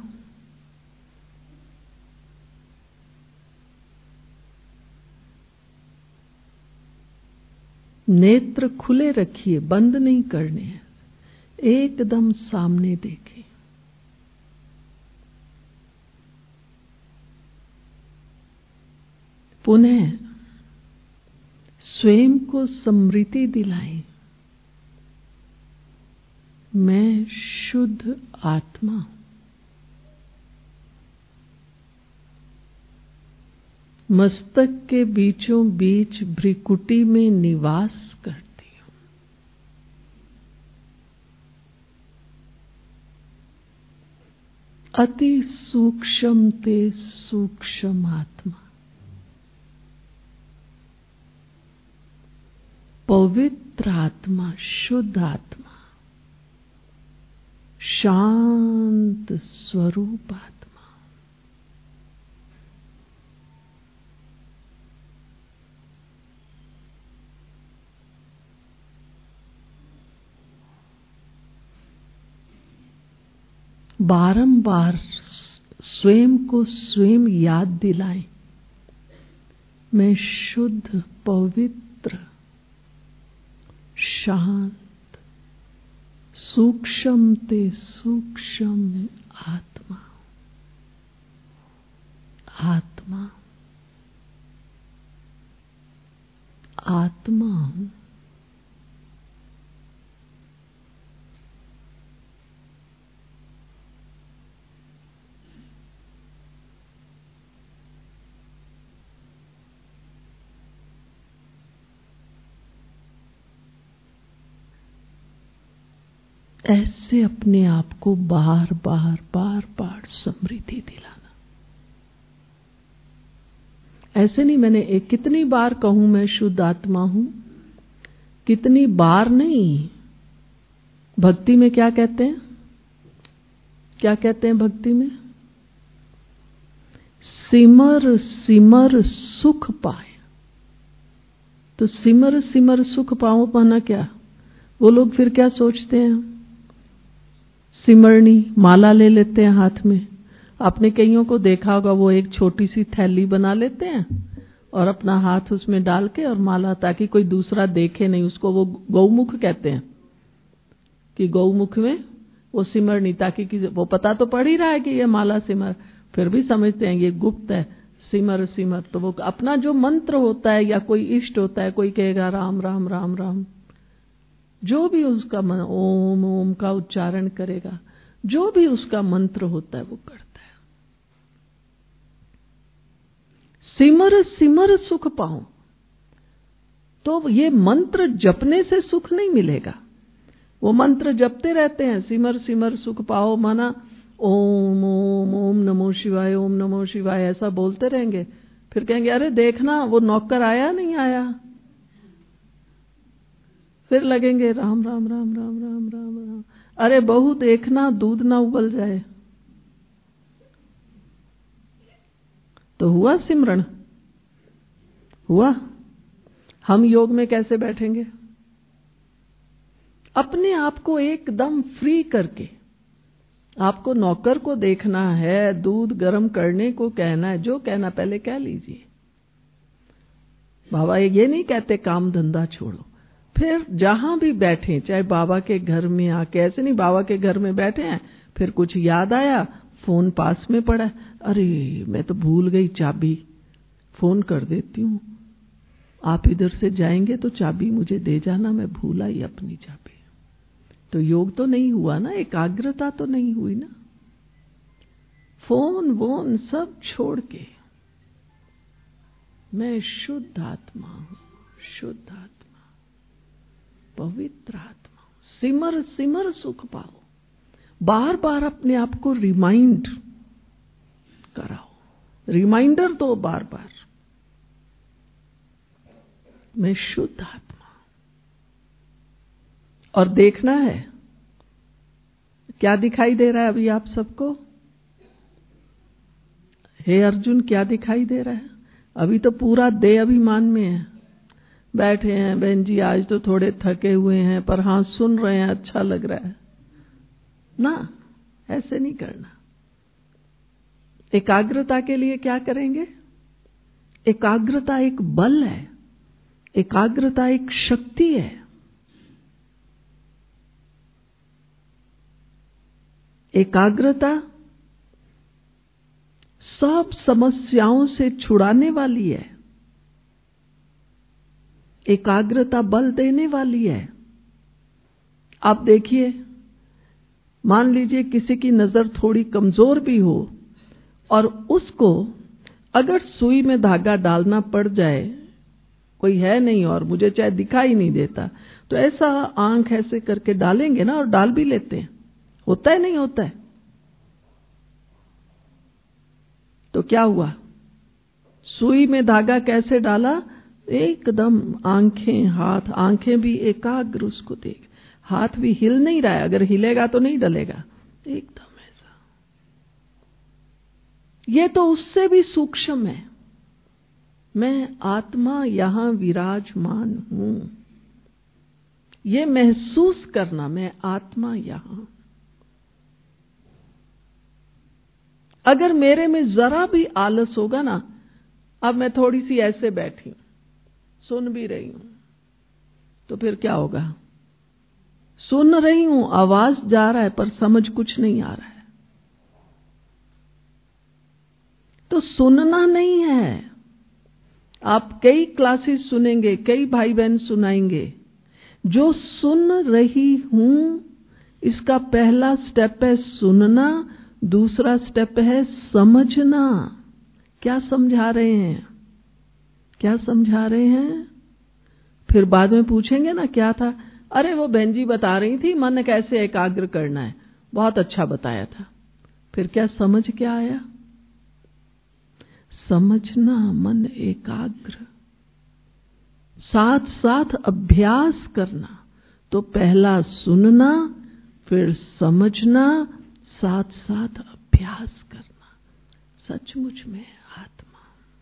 C: नेत्र खुले रखिए, बंद नहीं करने हैं, एकदम सामने देखें। पुनः स्वयं को स्मृति दिलाएं, मैं शुद्ध आत्मा हूं। मस्तक के बीचों बीच भ्रिकुटी में निवास करती हूं। अति सूक्ष्म ते सूक्ष्म आत्मा, पवित्र आत्मा, शुद्ध आत्मा, शांत स्वरूप आत्मा। बारंबार स्वयं को स्वयं याद दिलाएं, मैं शुद्ध, पवित्र, शांत, सूक्ष्म ते सूक्ष्म आत्मा आत्मा आत्मा हूं। ऐसे अपने आप को बार बार बार बार स्मृति दिलाना। ऐसे नहीं मैंने एक कितनी बार कहूं मैं शुद्ध आत्मा हूं, कितनी बार नहीं। भक्ति में क्या कहते हैं, क्या कहते हैं भक्ति में? सिमर सिमर सुख पाए। तो सिमर सिमर सुख पाओ पाना क्या? वो लोग फिर क्या सोचते हैं? सिमरनी माला ले लेते हैं हाथ में। आपने कईयों को देखा होगा, वो एक छोटी सी थैली बना लेते हैं और अपना हाथ उसमें डाल के और माला, ताकि कोई दूसरा देखे नहीं उसको। वो गौमुख कहते हैं कि गौमुख में वो सिमरनी, ताकि वो पता तो पड़ ही रहा है कि ये माला सिमर, फिर भी समझते हैं ये गुप्त है, सिमर सिमर। तो वो अपना जो मंत्र होता है या कोई इष्ट होता है, कोई कहेगा राम राम राम राम, जो भी उसका मन, ओम ओम का उच्चारण करेगा, जो भी उसका मंत्र होता है वो करता है। सिमर सिमर सुख पाऊं, तो ये मंत्र जपने से सुख नहीं मिलेगा। वो मंत्र जपते रहते हैं, सिमर सिमर सुख पाओ, माना ओम ओम ओम नमो शिवाय ओम नमो शिवाय ऐसा बोलते रहेंगे। फिर कहेंगे अरे देखना वो नौकर आया नहीं आया। फिर लगेंगे राम राम राम राम राम राम राम, अरे बहू देखना दूध ना उबल जाए। तो हुआ सिमरण? हुआ? हम योग में कैसे बैठेंगे? अपने आप को एकदम फ्री करके। आपको नौकर को देखना है, दूध गर्म करने को कहना है, जो कहना पहले कह लीजिए। बाबा ये नहीं कहते काम धंधा छोड़ो। फिर जहां भी बैठे, चाहे बाबा के घर में आके, ऐसे नहीं बाबा के घर में बैठे हैं, फिर कुछ याद आया, फोन पास में पड़ा, अरे मैं तो भूल गई चाबी, फोन कर देती हूँ, आप इधर से जाएंगे तो चाबी मुझे दे जाना, मैं भूल आई अपनी चाबी। तो योग तो नहीं हुआ ना, एकाग्रता तो नहीं हुई ना। फोन वोन सब छोड़ के मैं शुद्ध आत्मा हूं, शुद्ध आत्मा, पवित्र आत्मा हूं। सिमर सिमर सुख पाओ। बार बार अपने आप को रिमाइंड कराओ, रिमाइंडर दो बार बार, मैं शुद्ध आत्मा। और देखना है क्या दिखाई दे रहा है अभी आप सबको? हे अर्जुन, क्या दिखाई दे रहा है? अभी तो पूरा देह अभिमान में है। बैठे हैं बहन जी, आज तो थोड़े थके हुए हैं, पर हाँ सुन रहे हैं, अच्छा लग रहा है ना। ऐसे नहीं करना। एकाग्रता के लिए क्या करेंगे? एकाग्रता एक बल है, एकाग्रता एक शक्ति है। एकाग्रता सब समस्याओं से छुड़ाने वाली है। एकाग्रता बल देने वाली है। आप देखिए, मान लीजिए किसी की नजर थोड़ी कमजोर भी हो और उसको अगर सुई में धागा डालना पड़ जाए, कोई है नहीं और मुझे चाहे दिखाई नहीं देता, तो ऐसा आंख ऐसे करके डालेंगे ना, और डाल भी लेते हैं। होता है नहीं होता है? तो क्या हुआ? सुई में धागा कैसे डाला? एकदम आंखें, हाथ, आंखें भी एकाग्र उसको देख, हाथ भी हिल नहीं रहा है, अगर हिलेगा तो नहीं डलेगा, एकदम ऐसा। ये तो उससे भी सूक्ष्म है। मैं आत्मा यहां विराजमान हूं, ये महसूस करना, मैं आत्मा यहां। अगर मेरे में जरा भी आलस होगा ना, अब मैं थोड़ी सी ऐसे बैठी हूं, सुन भी रही हूं, तो फिर क्या होगा? सुन रही हूं, आवाज जा रहा है, पर समझ कुछ नहीं आ रहा है। तो सुनना नहीं है। आप कई क्लासेस सुनेंगे, कई भाई बहन सुनाएंगे। जो सुन रही हूं, इसका पहला स्टेप है सुनना, दूसरा स्टेप है समझना। क्या समझा रहे हैं? क्या समझा रहे हैं? फिर बाद में पूछेंगे ना क्या था? अरे वो बहन जी बता रही थी मन कैसे एकाग्र करना है, बहुत अच्छा बताया था। फिर क्या समझ क्या आया? समझना, मन एकाग्र, साथ साथ अभ्यास करना। तो पहला सुनना, फिर समझना, साथ साथ अभ्यास करना। सचमुच में आत्मा।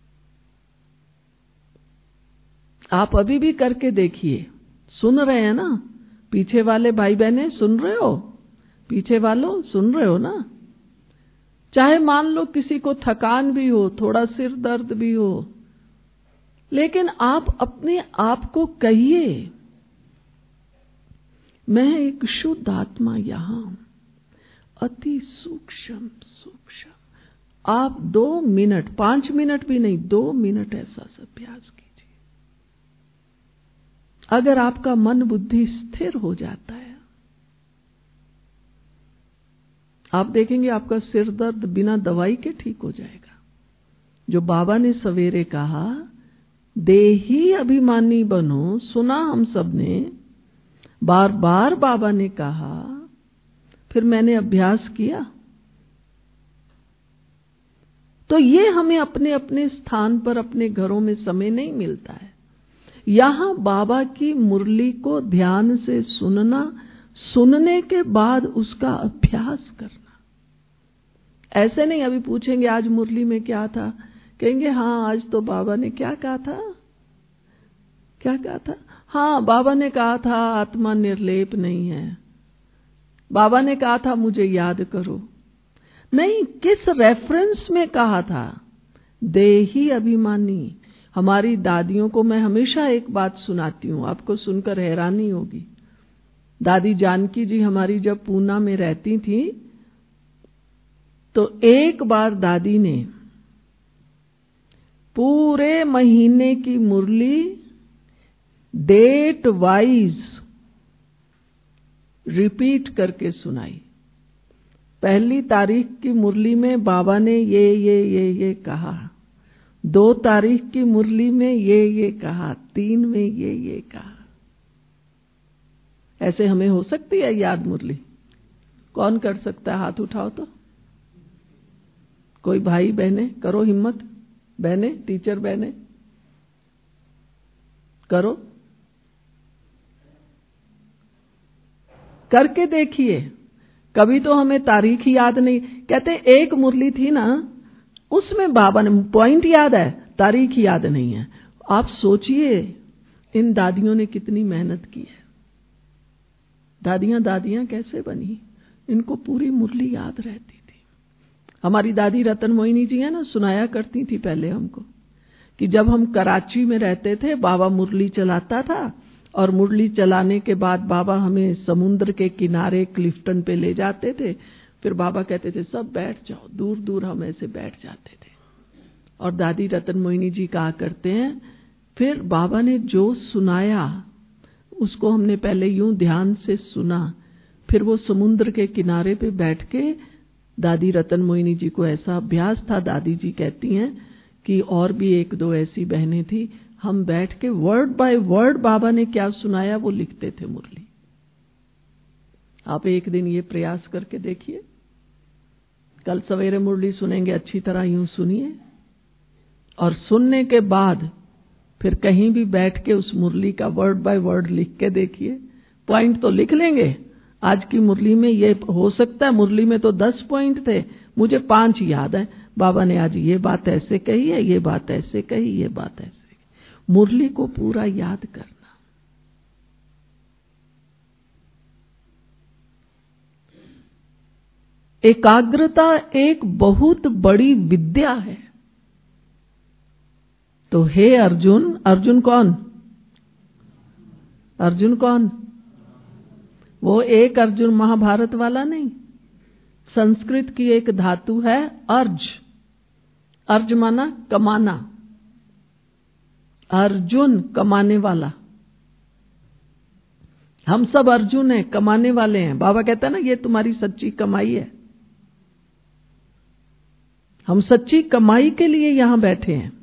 C: आप अभी भी करके देखिए। सुन रहे हैं ना? पीछे वाले भाई बहने सुन रहे हो? पीछे वालों सुन रहे हो ना? चाहे मान लो किसी को थकान भी हो, थोड़ा सिर दर्द भी हो, लेकिन आप अपने आप को कहिए, मैं एक शुद्ध आत्मा यहां हूं, अति सूक्ष्म सूक्ष्म। आप दो मिनट, पांच मिनट भी नहीं, दो मिनट ऐसा अभ्यास कीजिए। अगर आपका मन बुद्धि स्थिर हो जाता है, आप देखेंगे आपका सिर दर्द बिना दवाई के ठीक हो जाएगा। जो बाबा ने सवेरे कहा, देही अभिमानी बनो, सुना हम सब ने, बार बार बाबा ने कहा, फिर मैंने अभ्यास किया। तो ये हमें अपने अपने स्थान पर, अपने घरों में समय नहीं मिलता है। यहां बाबा की मुरली को ध्यान से सुनना, सुनने के बाद उसका अभ्यास करना। ऐसे नहीं अभी पूछेंगे आज मुरली में क्या था, कहेंगे हाँ आज तो बाबा ने क्या कहा था, क्या कहा था? हाँ बाबा ने कहा था आत्मा निर्लेप नहीं है, बाबा ने कहा था मुझे याद करो। नहीं, किस रेफरेंस में कहा था? देही अभिमानी। हमारी दादियों को मैं हमेशा एक बात सुनाती हूं, आपको सुनकर हैरानी होगी। दादी जानकी जी हमारी जब पूना में रहती थी, तो एक बार दादी ने पूरे महीने की मुरली डेट वाइज रिपीट करके सुनाई। पहली तारीख की मुरली में बाबा ने ये ये ये ये कहा, दो तारीख की मुरली में ये ये कहा, तीन में ये ये कहा। ऐसे हमें हो सकती है याद मुरली? कौन कर सकता है? हाथ उठाओ तो। कोई भाई बहने करो हिम्मत, बहने टीचर बहने करो, करके देखिए। कभी तो हमें तारीख ही याद नहीं, कहते एक मुरली थी ना, उसमें बाबा ने पॉइंट याद है, तारीख याद नहीं है। आप सोचिए इन दादियों ने कितनी मेहनत की है। दादियां दादियां कैसे बनी? इनको पूरी मुरली याद रहती थी। हमारी दादी रतन मोहिनी जी है ना, सुनाया करती थी पहले हमको कि जब हम कराची में रहते थे, बाबा मुरली चलाता था, और मुरली चलाने के बाद बाबा हमें समुद्र के किनारे क्लिफ्टन पे ले जाते थे। फिर बाबा कहते थे सब बैठ जाओ, दूर दूर हम ऐसे बैठ जाते थे। और दादी रतन मोहिनी जी कहा करते हैं, फिर बाबा ने जो सुनाया उसको हमने पहले यूं ध्यान से सुना, फिर वो समुद्र के किनारे पे बैठ के दादी रतन मोहिनी जी को ऐसा अभ्यास था। दादी जी कहती हैं कि और भी एक दो ऐसी बहनें थी, हम बैठ के वर्ड बाय वर्ड बाबा ने क्या सुनाया वो लिखते थे मुरली। आप एक दिन ये प्रयास करके देखिए। कल सवेरे मुरली सुनेंगे, अच्छी तरह यूं सुनिए, और सुनने के बाद फिर कहीं भी बैठ के उस मुरली का वर्ड बाय वर्ड लिख के देखिए। पॉइंट तो लिख लेंगे, आज की मुरली में ये हो सकता है, मुरली में तो दस पॉइंट थे, मुझे पांच याद है। बाबा ने आज ये बात ऐसे कही है, ये बात ऐसे कही, ये बात ऐसे। मुरली को पूरा याद करना। एकाग्रता एक बहुत बड़ी विद्या है। तो हे अर्जुन, अर्जुन कौन? अर्जुन कौन? वो एक अर्जुन महाभारत वाला नहीं। संस्कृत की एक धातु है अर्ज। अर्ज माना कमाना। अर्जुन कमाने वाला। हम सब अर्जुन हैं, कमाने वाले हैं। बाबा कहता है ना, ये तुम्हारी सच्ची कमाई है। हम सच्ची कमाई के लिए यहां बैठे हैं।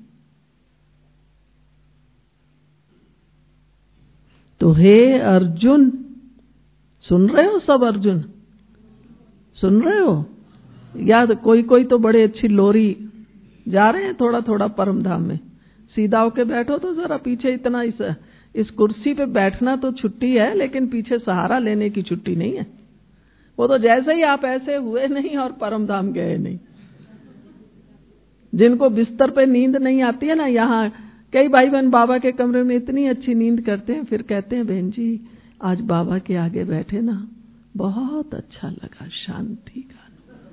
C: तो हे अर्जुन, सुन रहे हो सब? अर्जुन सुन रहे हो? याद कोई कोई तो बड़े अच्छी लोरी जा रहे हैं थोड़ा थोड़ा परम धाम में। सीधा होके बैठो तो जरा पीछे इतना इस इस कुर्सी पे बैठना तो छुट्टी है, लेकिन पीछे सहारा लेने की छुट्टी नहीं है। वो तो जैसे ही आप ऐसे हुए नहीं और परम धाम गए नहीं। जिनको बिस्तर पे नींद नहीं आती है ना, यहाँ कई भाई बहन बाबा के कमरे में इतनी अच्छी नींद करते हैं, फिर कहते हैं बहन जी आज बाबा के आगे बैठे ना बहुत अच्छा लगा, शांति का।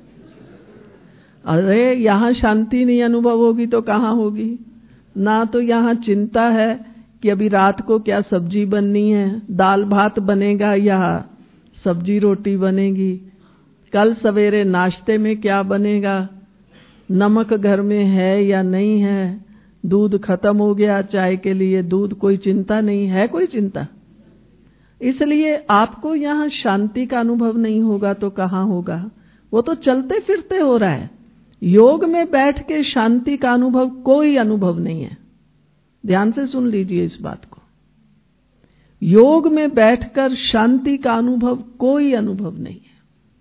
C: अरे यहाँ शांति नहीं अनुभव होगी तो कहाँ होगी? ना तो यहाँ चिंता है कि अभी रात को क्या सब्जी बननी है, दाल भात बनेगा या सब्जी रोटी बनेगी, कल सवेरे नाश्ते में क्या बनेगा, नमक घर में है या नहीं है, दूध खत्म हो गया चाय के लिए, दूध, कोई चिंता नहीं है। कोई चिंता? इसलिए आपको यहाँ शांति का अनुभव नहीं होगा तो कहाँ होगा? वो तो चलते फिरते हो रहा है। योग में बैठ के शांति का अनुभव कोई अनुभव नहीं है। ध्यान से सुन लीजिए इस बात को। योग में बैठकर शांति का अनुभव कोई अनुभव नहीं है।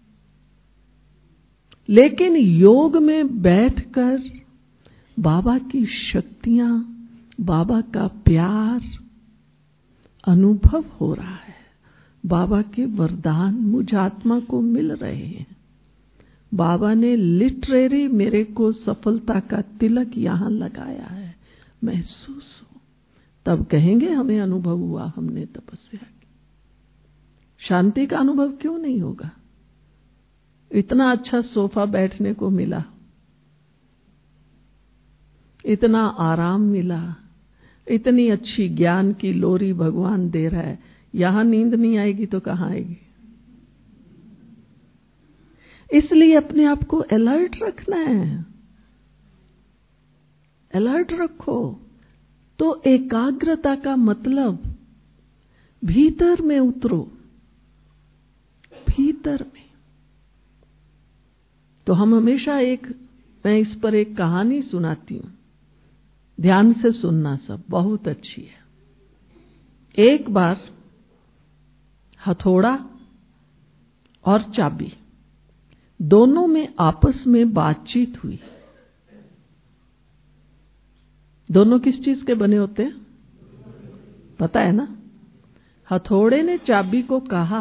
C: लेकिन योग में बैठकर बाबा की शक्तियां, बाबा का प्यार अनुभव हो रहा है। बाबा के वरदान मुझ आत्मा को मिल रहे हैं। बाबा ने लिटरेरी मेरे को सफलता का तिलक यहां लगाया है, महसूस हो, तब कहेंगे हमें अनुभव हुआ, हमने तपस्या की। शांति का अनुभव क्यों नहीं होगा? इतना अच्छा सोफा बैठने को मिला, इतना आराम मिला, इतनी अच्छी ज्ञान की लोरी भगवान दे रहा है। यहां नींद नहीं आएगी तो कहां आएगी? इसलिए अपने आप को अलर्ट रखना है। अलर्ट रखो। तो एकाग्रता का मतलब भीतर में उतरो, भीतर में। तो हम हमेशा एक, मैं इस पर एक कहानी सुनाती हूं, ध्यान से सुनना सब, बहुत अच्छी है। एक बार हथौड़ा और चाबी दोनों में आपस में बातचीत हुई। दोनों किस चीज के बने होते हैं पता है ना? हथौड़े ने चाबी को कहा,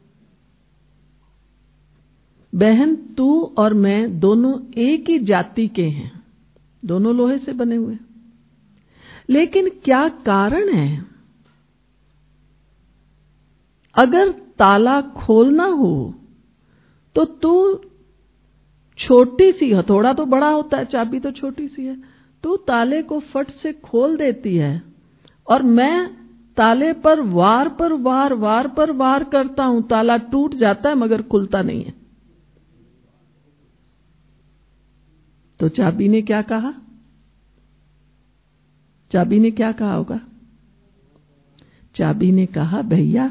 C: बहन तू और मैं दोनों एक ही जाति के हैं, दोनों लोहे से बने हुए, लेकिन क्या कारण है? अगर ताला खोलना हो तो तू छोटी सी, हथौड़ा तो बड़ा होता है, चाबी तो छोटी सी है, तू ताले को फट से खोल देती है और मैं ताले पर वार पर वार वार पर वार करता हूं, ताला टूट जाता है मगर खुलता नहीं है। तो चाबी ने क्या कहा? चाबी ने क्या कहा होगा? चाबी ने कहा, भैया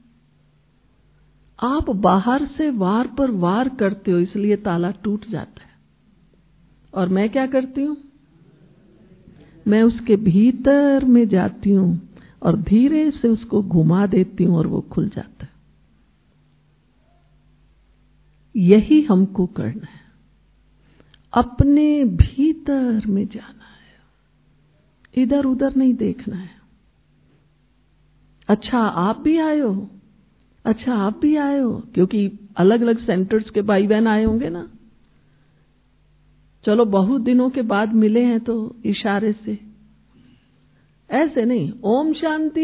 C: आप बाहर से वार पर वार करते हो इसलिए ताला टूट जाता है, और मैं क्या करती हूं? मैं उसके भीतर में जाती हूं और धीरे से उसको घुमा देती हूं और वो खुल जाता है। यही हमको करना है, अपने भीतर में जाना है, इधर उधर नहीं देखना है। अच्छा आप भी आए हो, अच्छा आप भी आए हो, क्योंकि अलग अलग सेंटर्स के भाई बहन आए होंगे ना। चलो बहुत दिनों के बाद मिले हैं तो इशारे से, ऐसे नहीं, ओम शांति।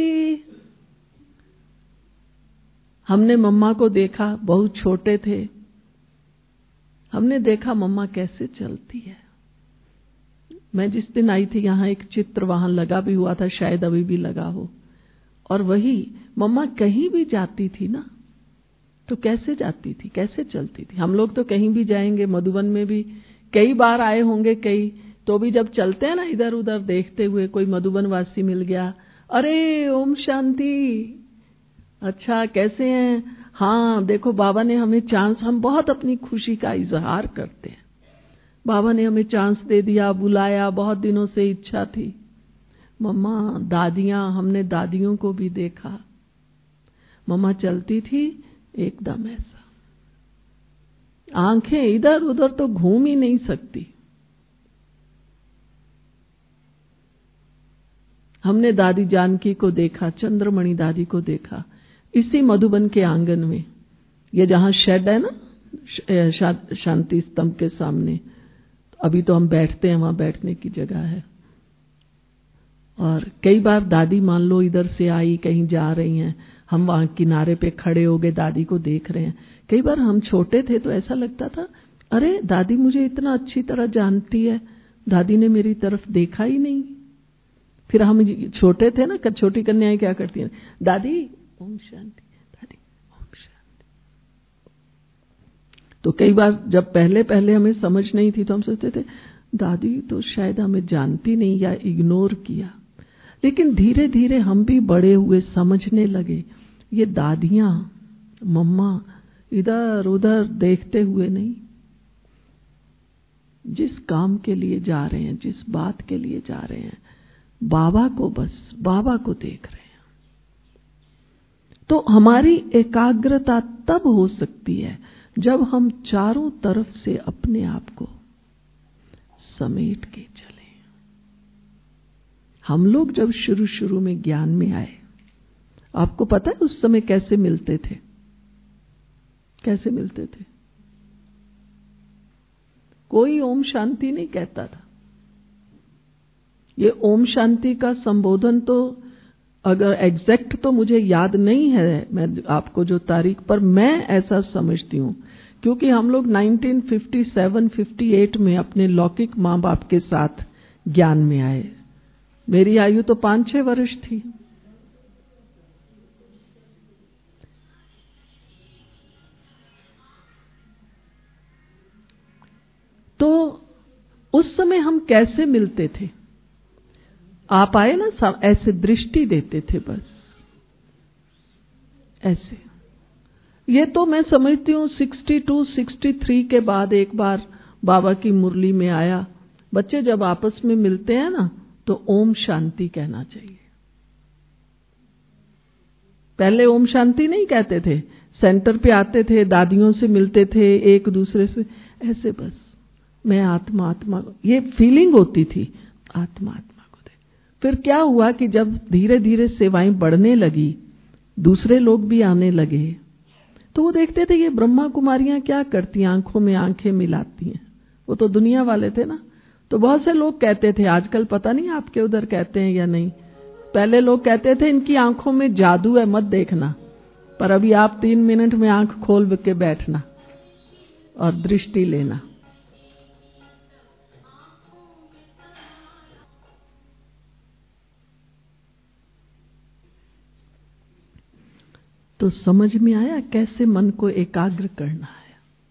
C: हमने मम्मा को देखा, बहुत छोटे थे, हमने देखा मम्मा कैसे चलती है। मैं जिस दिन आई थी यहाँ एक चित्र वहां लगा भी हुआ था, शायद अभी भी लगा हो, और वही मम्मा कहीं भी जाती थी ना तो कैसे जाती थी, कैसे चलती थी। हम लोग तो कहीं भी जाएंगे, मधुबन में भी कई बार आए होंगे कई, तो भी जब चलते हैं ना इधर उधर देखते हुए, कोई मधुबन वासी मिल गया, अरे ओम शांति, अच्छा कैसे हैं, हाँ देखो बाबा ने हमें चांस, हम बहुत अपनी खुशी का इजहार करते हैं, बाबा ने हमें चांस दे दिया, बुलाया, बहुत दिनों से इच्छा थी। मम्मा, दादियां, हमने दादियों को भी देखा, मम्मा चलती थी एकदम ऐसा, आंखें इधर उधर तो घूम ही नहीं सकती। हमने दादी जानकी को देखा, चंद्रमणि दादी को देखा, इसी मधुबन के आंगन में, ये जहां शेड है ना शा, शांति स्तंभ के सामने, अभी तो हम बैठते हैं, वहां बैठने की जगह है। और कई बार दादी मान लो इधर से आई, कहीं जा रही हैं, हम वहां किनारे पे खड़े हो गए, दादी को देख रहे हैं। कई बार हम छोटे थे तो ऐसा लगता था, अरे दादी मुझे इतना अच्छी तरह जानती है, दादी ने मेरी तरफ देखा ही नहीं। फिर हम छोटे थे ना, छोटी कन्याएं क्या करती हैं, दादी ओम शांति, दादी ओम शांति। तो कई बार जब पहले पहले हमें समझ नहीं थी तो हम सोचते थे दादी तो शायद हमें जानती नहीं या इग्नोर किया। लेकिन धीरे धीरे हम भी बड़े हुए, समझने लगे, ये दादियां मम्मा इधर उधर देखते हुए नहीं, जिस काम के लिए जा रहे हैं, जिस बात के लिए जा रहे हैं, बाबा को, बस बाबा को देख रहे हैं। तो हमारी एकाग्रता तब हो सकती है जब हम चारों तरफ से अपने आप को समेट के चले। हम लोग जब शुरू शुरू में ज्ञान में आए, आपको पता है उस समय कैसे मिलते थे, कैसे मिलते थे? कोई ओम शांति नहीं कहता था। ये ओम शांति का संबोधन तो अगर एग्जैक्ट तो मुझे याद नहीं है, मैं आपको जो तारीख पर, मैं ऐसा समझती हूं क्योंकि हम लोग nineteen fifty seven fifty eight में अपने लौकिक माँ बाप के साथ ज्ञान में आए। मेरी आयु तो पांच छह वर्ष थी। तो उस समय हम कैसे मिलते थे? आप आए ना, ऐसे दृष्टि देते थे, बस ऐसे। ये तो मैं समझती हूँ सिक्सटी टू सिक्सटी थ्री के बाद एक बार बाबा की मुरली में आया, बच्चे जब आपस में मिलते हैं ना तो ओम शांति कहना चाहिए। पहले ओम शांति नहीं कहते थे, सेंटर पे आते थे, दादियों से मिलते थे, एक दूसरे से ऐसे, बस मैं आत्मा आत्मा, ये फीलिंग होती थी, आत्मा आत्मा को दे। फिर क्या हुआ कि जब धीरे धीरे सेवाएं बढ़ने लगी, दूसरे लोग भी आने लगे, तो वो देखते थे ये ब्रह्मा कुमारियां क्या करती हैं, आंखों में आंखें मिलाती हैं। वो तो दुनिया वाले थे ना। तो बहुत से लोग कहते थे, आजकल पता नहीं आपके उधर कहते हैं या नहीं, पहले लोग कहते थे इनकी आंखों में जादू है, मत देखना। पर अभी आप तीन मिनट में आंख खोल के बैठना और दृष्टि लेना। तो समझ में आया कैसे मन को एकाग्र करना है।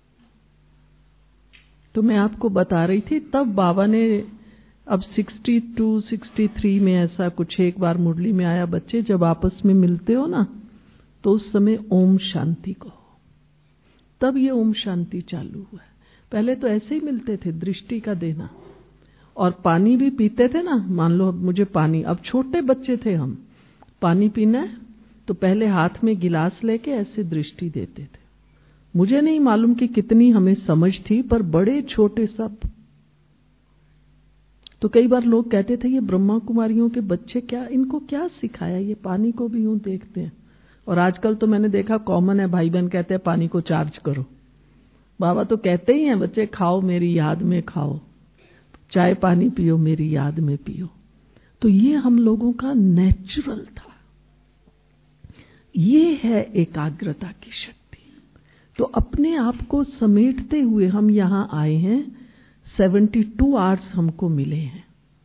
C: तो मैं आपको बता रही थी, तब बाबा ने अब सिक्सटी टू सिक्सटी थ्री में ऐसा कुछ एक बार मुरली में आया, बच्चे जब आपस में मिलते हो ना तो उस समय ओम शांति कहो। तब ये ओम शांति चालू हुआ है। पहले तो ऐसे ही मिलते थे, दृष्टि का देना। और पानी भी पीते थे ना, मान लो मुझे पानी, अब छोटे बच्चे थे हम, पानी पीना है तो पहले हाथ में गिलास लेके ऐसे दृष्टि देते थे। मुझे नहीं मालूम कि कितनी हमें समझ थी, पर बड़े छोटे सब। तो कई बार लोग कहते थे ये ब्रह्मा कुमारियों के बच्चे क्या, इनको क्या सिखाया, ये पानी को भी यूं देखते हैं। और आजकल तो मैंने देखा कॉमन है, भाई बहन कहते हैं पानी को चार्ज करो। बाबा तो कहते ही हैं बच्चे खाओ मेरी याद में खाओ, चाय पानी पियो मेरी याद में पियो। तो ये हम लोगों का नेचुरल था। ये है एकाग्रता की शक्ति। तो अपने आप को समेटते हुए हम यहाँ आए हैं। सेवेंटी टू आवर्स हमको मिले हैं।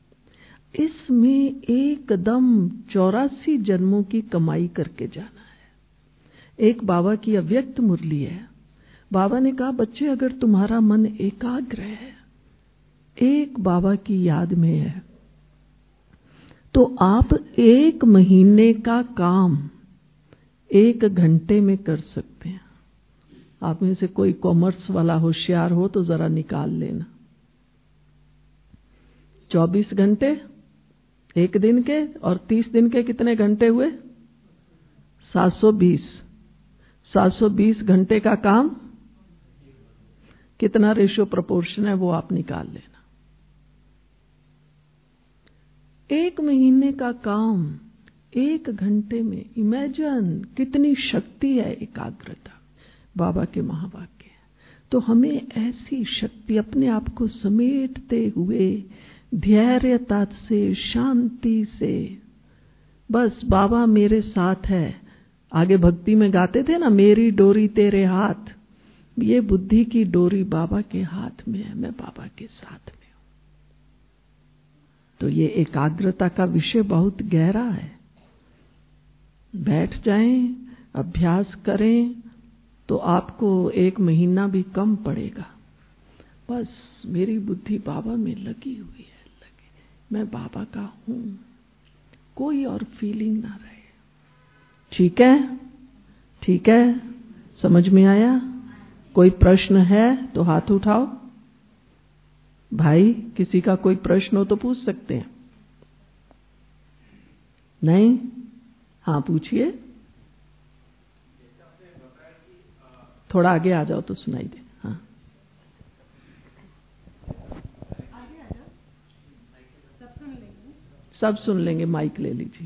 C: इसमें एकदम चौरासी जन्मों की कमाई करके जाना है। एक बाबा की अव्यक्त मुरली है। बाबा ने कहा, बच्चे अगर तुम्हारा मन एकाग्र है, एक बाबा की याद में है, तो आप एक महीने का काम एक घंटे में कर सकते हैं। आप में से कोई कॉमर्स वाला होशियार हो तो जरा निकाल लेना। चौबीस घंटे एक दिन के और तीस दिन के कितने घंटे हुए? सात सौ बीस। सात सौ बीस घंटे का काम कितना रेशियो प्रोपोर्शन है वो आप निकाल लेना। एक महीने का काम एक घंटे में, इमेजिन कितनी शक्ति है एकाग्रता। बाबा के महावाक्य। तो हमें ऐसी शक्ति अपने आप को समेटते हुए धैर्यता से, शांति से, बस बाबा मेरे साथ है। आगे भक्ति में गाते थे ना, मेरी डोरी तेरे हाथ। ये बुद्धि की डोरी बाबा के हाथ में है, मैं बाबा के साथ में हूं। तो ये एकाग्रता का विषय बहुत गहरा है। बैठ जाएं, अभ्यास करें तो आपको एक महीना भी कम पड़ेगा। बस मेरी बुद्धि बाबा में लगी हुई है, लगी, मैं बाबा का हूं, कोई और फीलिंग ना रहे। ठीक है, ठीक है, समझ में आया? कोई प्रश्न है तो हाथ उठाओ। भाई, किसी का कोई प्रश्न हो तो पूछ सकते हैं। नहीं? हाँ, पूछिए। थोड़ा आगे आ जाओ तो सुनाई दे। हाँ, सब सुन लेंगे। माइक ले लीजिए।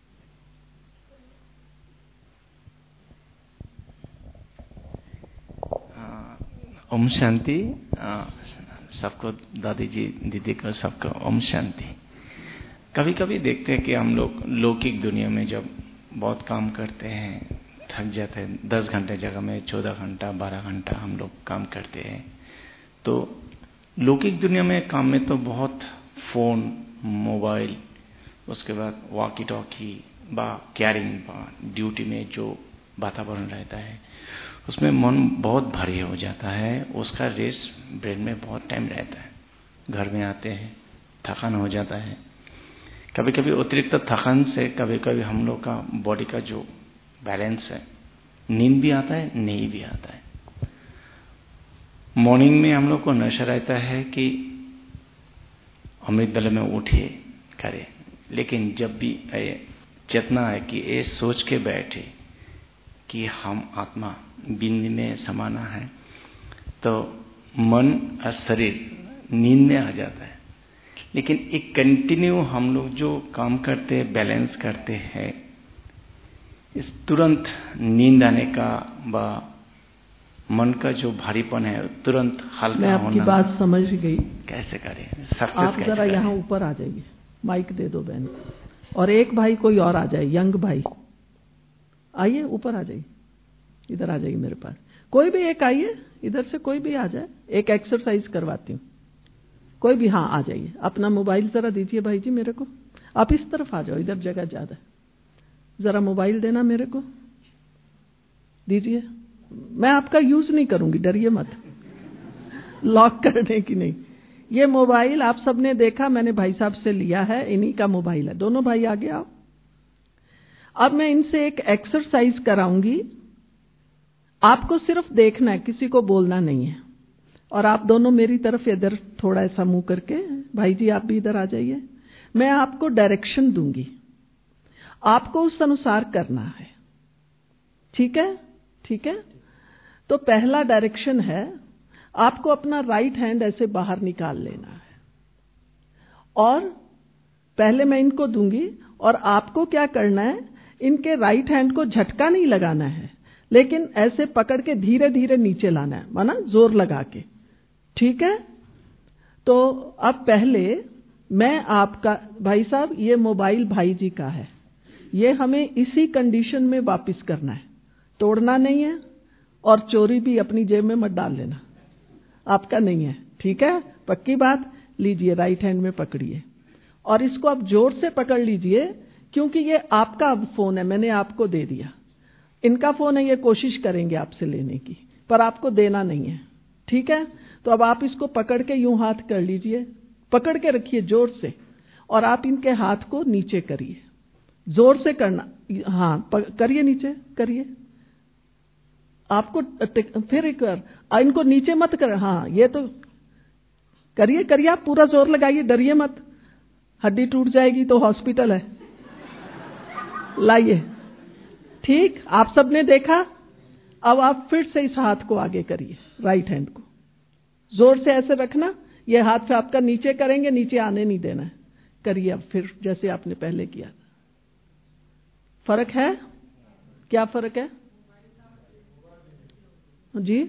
D: ओम शांति। सबको, दादी जी, दीदी को, सबको ओम शांति। कभी कभी देखते हैं कि हम लोग लौकिक दुनिया में जब बहुत काम करते हैं, थक जाते हैं, दस घंटे जगह में चौदह घंटा बारह घंटा हम लोग काम करते हैं। तो लौकिक दुनिया में काम में तो बहुत फोन, मोबाइल, उसके बाद वॉकी टॉकी बा कैरिंग बा ड्यूटी में जो वातावरण रहता है, उसमें मन बहुत भारी हो जाता है। उसका रेस ब्रेन में बहुत टाइम रहता है। घर में आते हैं, थकान हो जाता है। कभी कभी अतिरिक्त थकान से कभी कभी हम लोग का बॉडी का जो बैलेंस है, नींद भी आता है, नहीं भी आता है। मॉर्निंग में हम लोग को नशा रहता है कि अमृत दल में उठे करे, लेकिन जब भी चेतना है कि ये सोच के बैठे कि हम आत्मा बिंदी में समाना है, तो मन और शरीर नींद में आ जाता है। लेकिन एक कंटिन्यू हम लोग जो काम करते हैं, बैलेंस करते हैं, इस तुरंत नींद आने का व मन का जो भारीपन है तुरंत हल्का होना।
C: मैं आपकी बात समझ गई।
D: कैसे करें?
C: आप जरा यहाँ ऊपर आ जाइए, माइक दे दो बहन को। और एक भाई कोई और आ जाए, यंग भाई आइए, ऊपर आ जाइए, इधर आ जाइए मेरे पास। कोई भी एक आइए, इधर से कोई भी आ जाए, एक एक्सरसाइज करवाती हूँ। कोई भी, हाँ आ जाइए। अपना मोबाइल जरा दीजिए भाई जी मेरे को। आप इस तरफ आ जाओ, इधर जगह ज्यादा। जरा मोबाइल देना मेरे को, दीजिए। मैं आपका यूज नहीं करूंगी, डरिए मत, लॉक करने की नहीं। ये मोबाइल आप सबने देखा, मैंने भाई साहब से लिया है, इन्हीं का मोबाइल है। दोनों भाई आगे आओ। अब मैं इनसे एक एक्सरसाइज कराऊंगी, आपको सिर्फ देखना है, किसी को बोलना नहीं है। और आप दोनों मेरी तरफ इधर थोड़ा ऐसा मुंह करके, भाई जी आप भी इधर आ जाइए। मैं आपको डायरेक्शन दूंगी, आपको उस अनुसार करना है। ठीक है? ठीक है। तो पहला डायरेक्शन है, आपको अपना राइट हैंड ऐसे बाहर निकाल लेना है। और पहले मैं इनको दूंगी और आपको क्या करना है, इनके राइट हैंड को झटका नहीं लगाना है, लेकिन ऐसे पकड़ के धीरे धीरे नीचे लाना है, माना जोर लगा के। ठीक है? तो अब पहले मैं आपका, भाई साहब ये मोबाइल भाई जी का है, ये हमें इसी कंडीशन में वापस करना है, तोड़ना नहीं है। और चोरी भी अपनी जेब में मत डाल लेना, आपका नहीं है, ठीक है? पक्की बात। लीजिए, राइट हैंड में पकड़िए और इसको आप जोर से पकड़ लीजिए, क्योंकि ये आपका फोन है, मैंने आपको दे दिया। इनका फोन है, ये कोशिश करेंगे आपसे लेने की, पर आपको देना नहीं है, ठीक है? तो अब आप इसको पकड़ के यूं हाथ कर लीजिए, पकड़ के रखिए जोर से, और आप इनके हाथ को नीचे करिए, जोर से करना, हाँ करिए, नीचे करिए। आपको फिर एक बार इनको नीचे मत कर, हाँ ये तो करिए करिए, आप पूरा जोर लगाइए, डरिए मत, हड्डी टूट जाएगी तो हॉस्पिटल है। लाइए, ठीक, आप सबने देखा। अब आप फिर से इस हाथ को आगे करिए, राइट हैंड को जोर से ऐसे रखना, ये हाथ से आपका नीचे करेंगे, नीचे आने नहीं देना है। करिए अब फिर जैसे आपने पहले किया था। फर्क है? क्या फर्क है जी?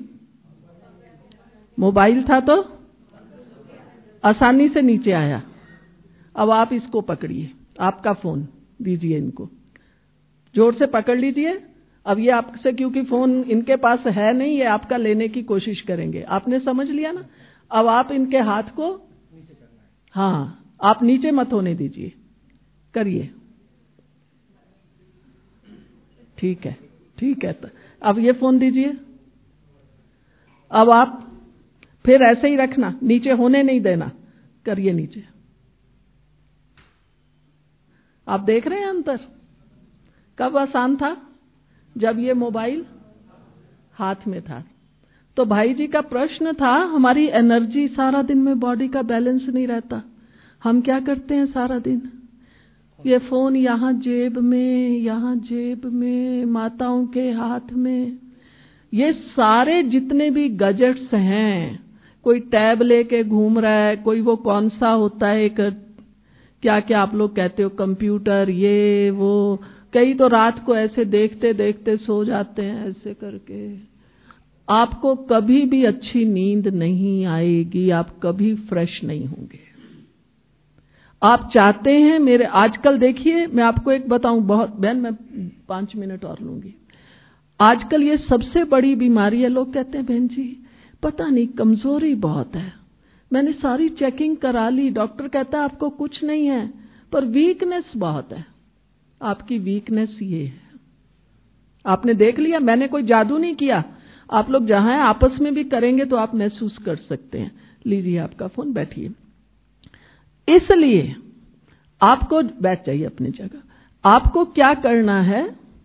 C: मोबाइल था तो आसानी से नीचे आया। अब आप इसको पकड़िए, आपका फोन दीजिए, इनको जोर से पकड़ लीजिए। अब ये आपसे, क्योंकि फोन इनके पास है नहीं, ये आपका लेने की कोशिश करेंगे, आपने समझ लिया ना? अब आप इनके हाथ को, हाँ आप नीचे मत होने दीजिए, करिए, ठीक है ठीक है। तो अब ये फोन दीजिए, अब आप फिर ऐसे ही रखना, नीचे होने नहीं देना, करिए नीचे। आप देख रहे हैं अंतर? कब आसान था? जब ये मोबाइल हाथ में था। तो भाई जी का प्रश्न था, हमारी एनर्जी सारा दिन में, बॉडी का बैलेंस नहीं रहता, हम क्या करते हैं सारा दिन? ये फोन यहां जेब में, यहां जेब में, माताओं के हाथ में, ये सारे जितने भी गैजेट्स हैं, कोई टैब लेके घूम रहा है, कोई वो कौन सा होता है एक, क्या क्या आप लोग कहते हो, कंप्यूटर, ये वो, कई तो रात को ऐसे देखते देखते सो जाते हैं ऐसे करके। आपको कभी भी अच्छी नींद नहीं आएगी, आप कभी फ्रेश नहीं होंगे। आप चाहते हैं मेरे, आजकल देखिए मैं आपको एक बताऊं, बहुत बहन मैं पांच मिनट और लूंगी। आजकल ये सबसे बड़ी बीमारी है, लोग कहते हैं बहन जी पता नहीं कमजोरी बहुत है, मैंने सारी चेकिंग करा ली, डॉक्टर कहता है आपको कुछ नहीं है, पर वीकनेस बहुत है। आपकी वीकनेस ये है, आपने देख लिया, मैंने कोई जादू नहीं किया, आप लोग जहां हैं आपस में भी करेंगे तो आप महसूस कर सकते हैं। लीजिए आपका फोन, बैठिए। इसलिए आपको, बैठ जाइए अपनी जगह। आपको क्या करना है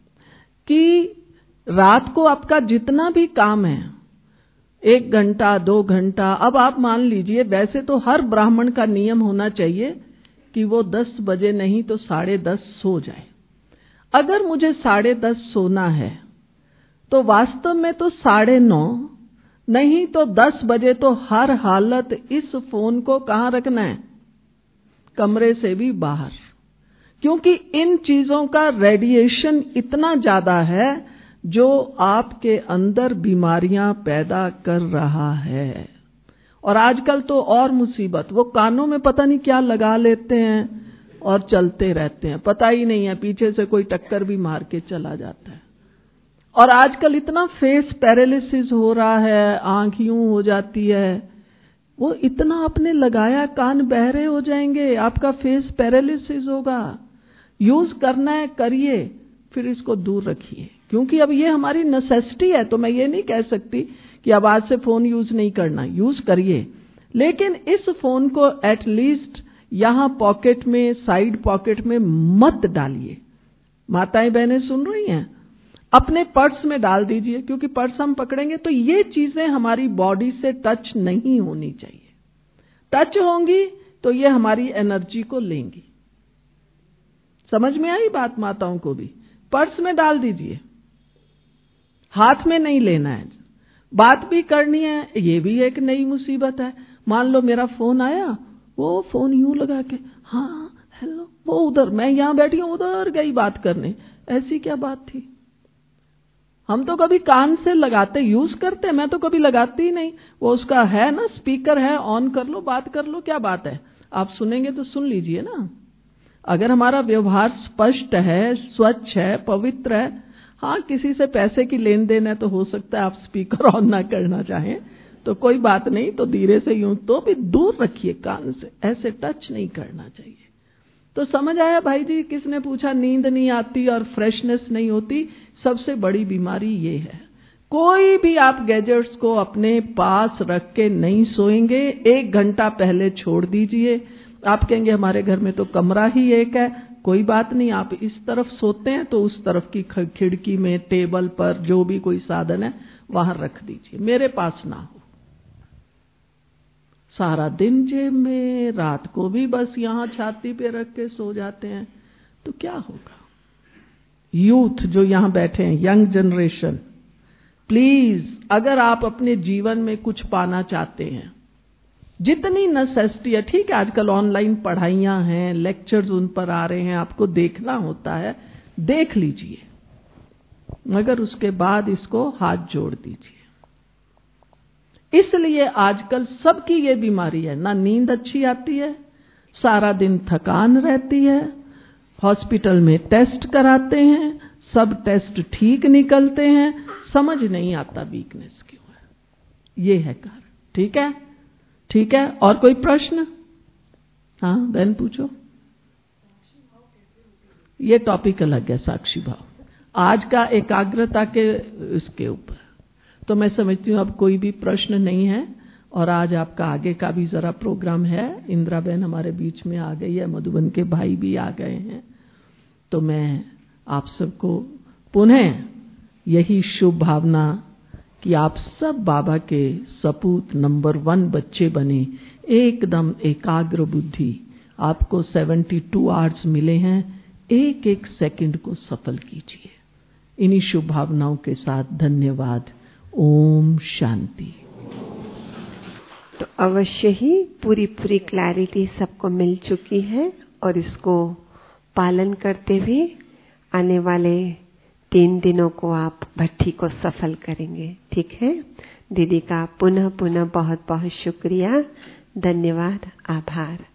C: कि रात को आपका जितना भी काम है, एक घंटा दो घंटा, अब आप मान लीजिए, वैसे तो हर ब्राह्मण का नियम होना चाहिए कि वो दस बजे नहीं तो साढ़े दस सो जाए। अगर मुझे साढ़े दस सोना है तो वास्तव में तो साढ़े नौ नहीं तो दस बजे तो हर हालत इस फोन को कहां रखना है? कमरे से भी बाहर, क्योंकि इन चीजों का रेडिएशन इतना ज्यादा है जो आपके अंदर बीमारियां पैदा कर रहा है। और आजकल तो और मुसीबत, वो कानों में पता नहीं क्या लगा लेते हैं और चलते रहते हैं, पता ही नहीं है, पीछे से कोई टक्कर भी मार के चला जाता है। और आजकल इतना फेस पैरालिसिस हो रहा है, आंख यूं हो जाती है, वो इतना आपने लगाया, कान बहरे हो जाएंगे, आपका फेस पैरालिसिस होगा। यूज करना है करिए, फिर इसको दूर रखिए, क्योंकि अब ये हमारी नेसेसिटी है। तो मैं ये नहीं कह सकती कि अब आज से फोन यूज नहीं करना, यूज करिए, लेकिन इस फोन को एटलीस्ट यहां पॉकेट में, साइड पॉकेट में मत डालिए। माताएं बहनें सुन रही हैं? अपने पर्स में डाल दीजिए, क्योंकि पर्स हम पकड़ेंगे तो ये चीजें हमारी बॉडी से टच नहीं होनी चाहिए। टच होंगी तो ये हमारी एनर्जी को लेंगी। समझ में आई बात? माताओं को भी पर्स में डाल दीजिए, हाथ में नहीं लेना है। बात भी करनी है, ये भी एक नई मुसीबत है। मान लो मेरा फोन आया, वो फोन यूं लगा के, हाँ हेलो, वो उधर, मैं यहां बैठी हूं, उधर गई बात करने, ऐसी क्या बात थी? हम तो कभी कान से लगाते, यूज करते, मैं तो कभी लगाती ही नहीं। वो उसका है ना, स्पीकर है, ऑन कर लो, बात कर लो, क्या बात है? आप सुनेंगे तो सुन लीजिए ना। अगर हमारा व्यवहार स्पष्ट है, स्वच्छ है, पवित्र है, हाँ, किसी से पैसे की लेन देन है तो हो सकता है आप स्पीकर ऑन ना करना चाहें, तो कोई बात नहीं, तो धीरे से यूं तो भी दूर रखिए कान से, ऐसे टच नहीं करना चाहिए। तो समझ आया भाई जी? किसने पूछा नींद नहीं आती और फ्रेशनेस नहीं होती? सबसे बड़ी बीमारी ये है। कोई भी आप गैजेट्स को अपने पास रख के नहीं सोएंगे, एक घंटा पहले छोड़ दीजिए। आप कहेंगे हमारे घर में तो कमरा ही एक है, कोई बात नहीं, आप इस तरफ सोते हैं तो उस तरफ की खिड़की में, टेबल पर, जो भी कोई साधन है वहां रख दीजिए, मेरे पास ना हो। सारा दिन जेब में, रात को भी बस यहां छाती पे रख के सो जाते हैं, तो क्या होगा? यूथ जो यहां बैठे हैं, यंग जनरेशन, प्लीज अगर आप अपने जीवन में कुछ पाना चाहते हैं, जितनी नेसेसिटी है, ठीक है आजकल ऑनलाइन पढ़ाइयां हैं, लेक्चर्स उन पर आ रहे हैं, आपको देखना होता है, देख लीजिए, मगर उसके बाद इसको हाथ जोड़ दीजिए। इसलिए आजकल सबकी ये बीमारी है, ना नींद अच्छी आती है, सारा दिन थकान रहती है, हॉस्पिटल में टेस्ट कराते हैं, सब टेस्ट ठीक निकलते हैं, समझ नहीं आता वीकनेस क्यों है। ये है कारण। ठीक है, ठीक है। और कोई प्रश्न? हाँ बहन पूछो। ये टॉपिक अलग है, साक्षी भाव आज का एकाग्रता के इसके ऊपर, तो मैं समझती हूँ अब कोई भी प्रश्न नहीं है। और आज आपका आगे का भी जरा प्रोग्राम है, इंदिरा बहन हमारे बीच में आ गई है, मधुबन के भाई भी आ गए हैं, तो मैं आप सबको पुनः यही शुभ भावना कि आप सब बाबा के सपूत नंबर वन बच्चे बने, एकदम एकाग्र बुद्धि। आपको बहत्तर आवर्स मिले हैं, एक एक सेकंड को सफल कीजिए। इन्हीं शुभ भावनाओं के साथ धन्यवाद। ओम शांति।
B: तो अवश्य ही पूरी पूरी क्लैरिटी सबको मिल चुकी है, और इसको पालन करते हुए आने वाले तीन दिनों को आप भट्ठी को सफल करेंगे। ठीक है दीदी का पुनः पुनः बहुत बहुत शुक्रिया, धन्यवाद, आभार।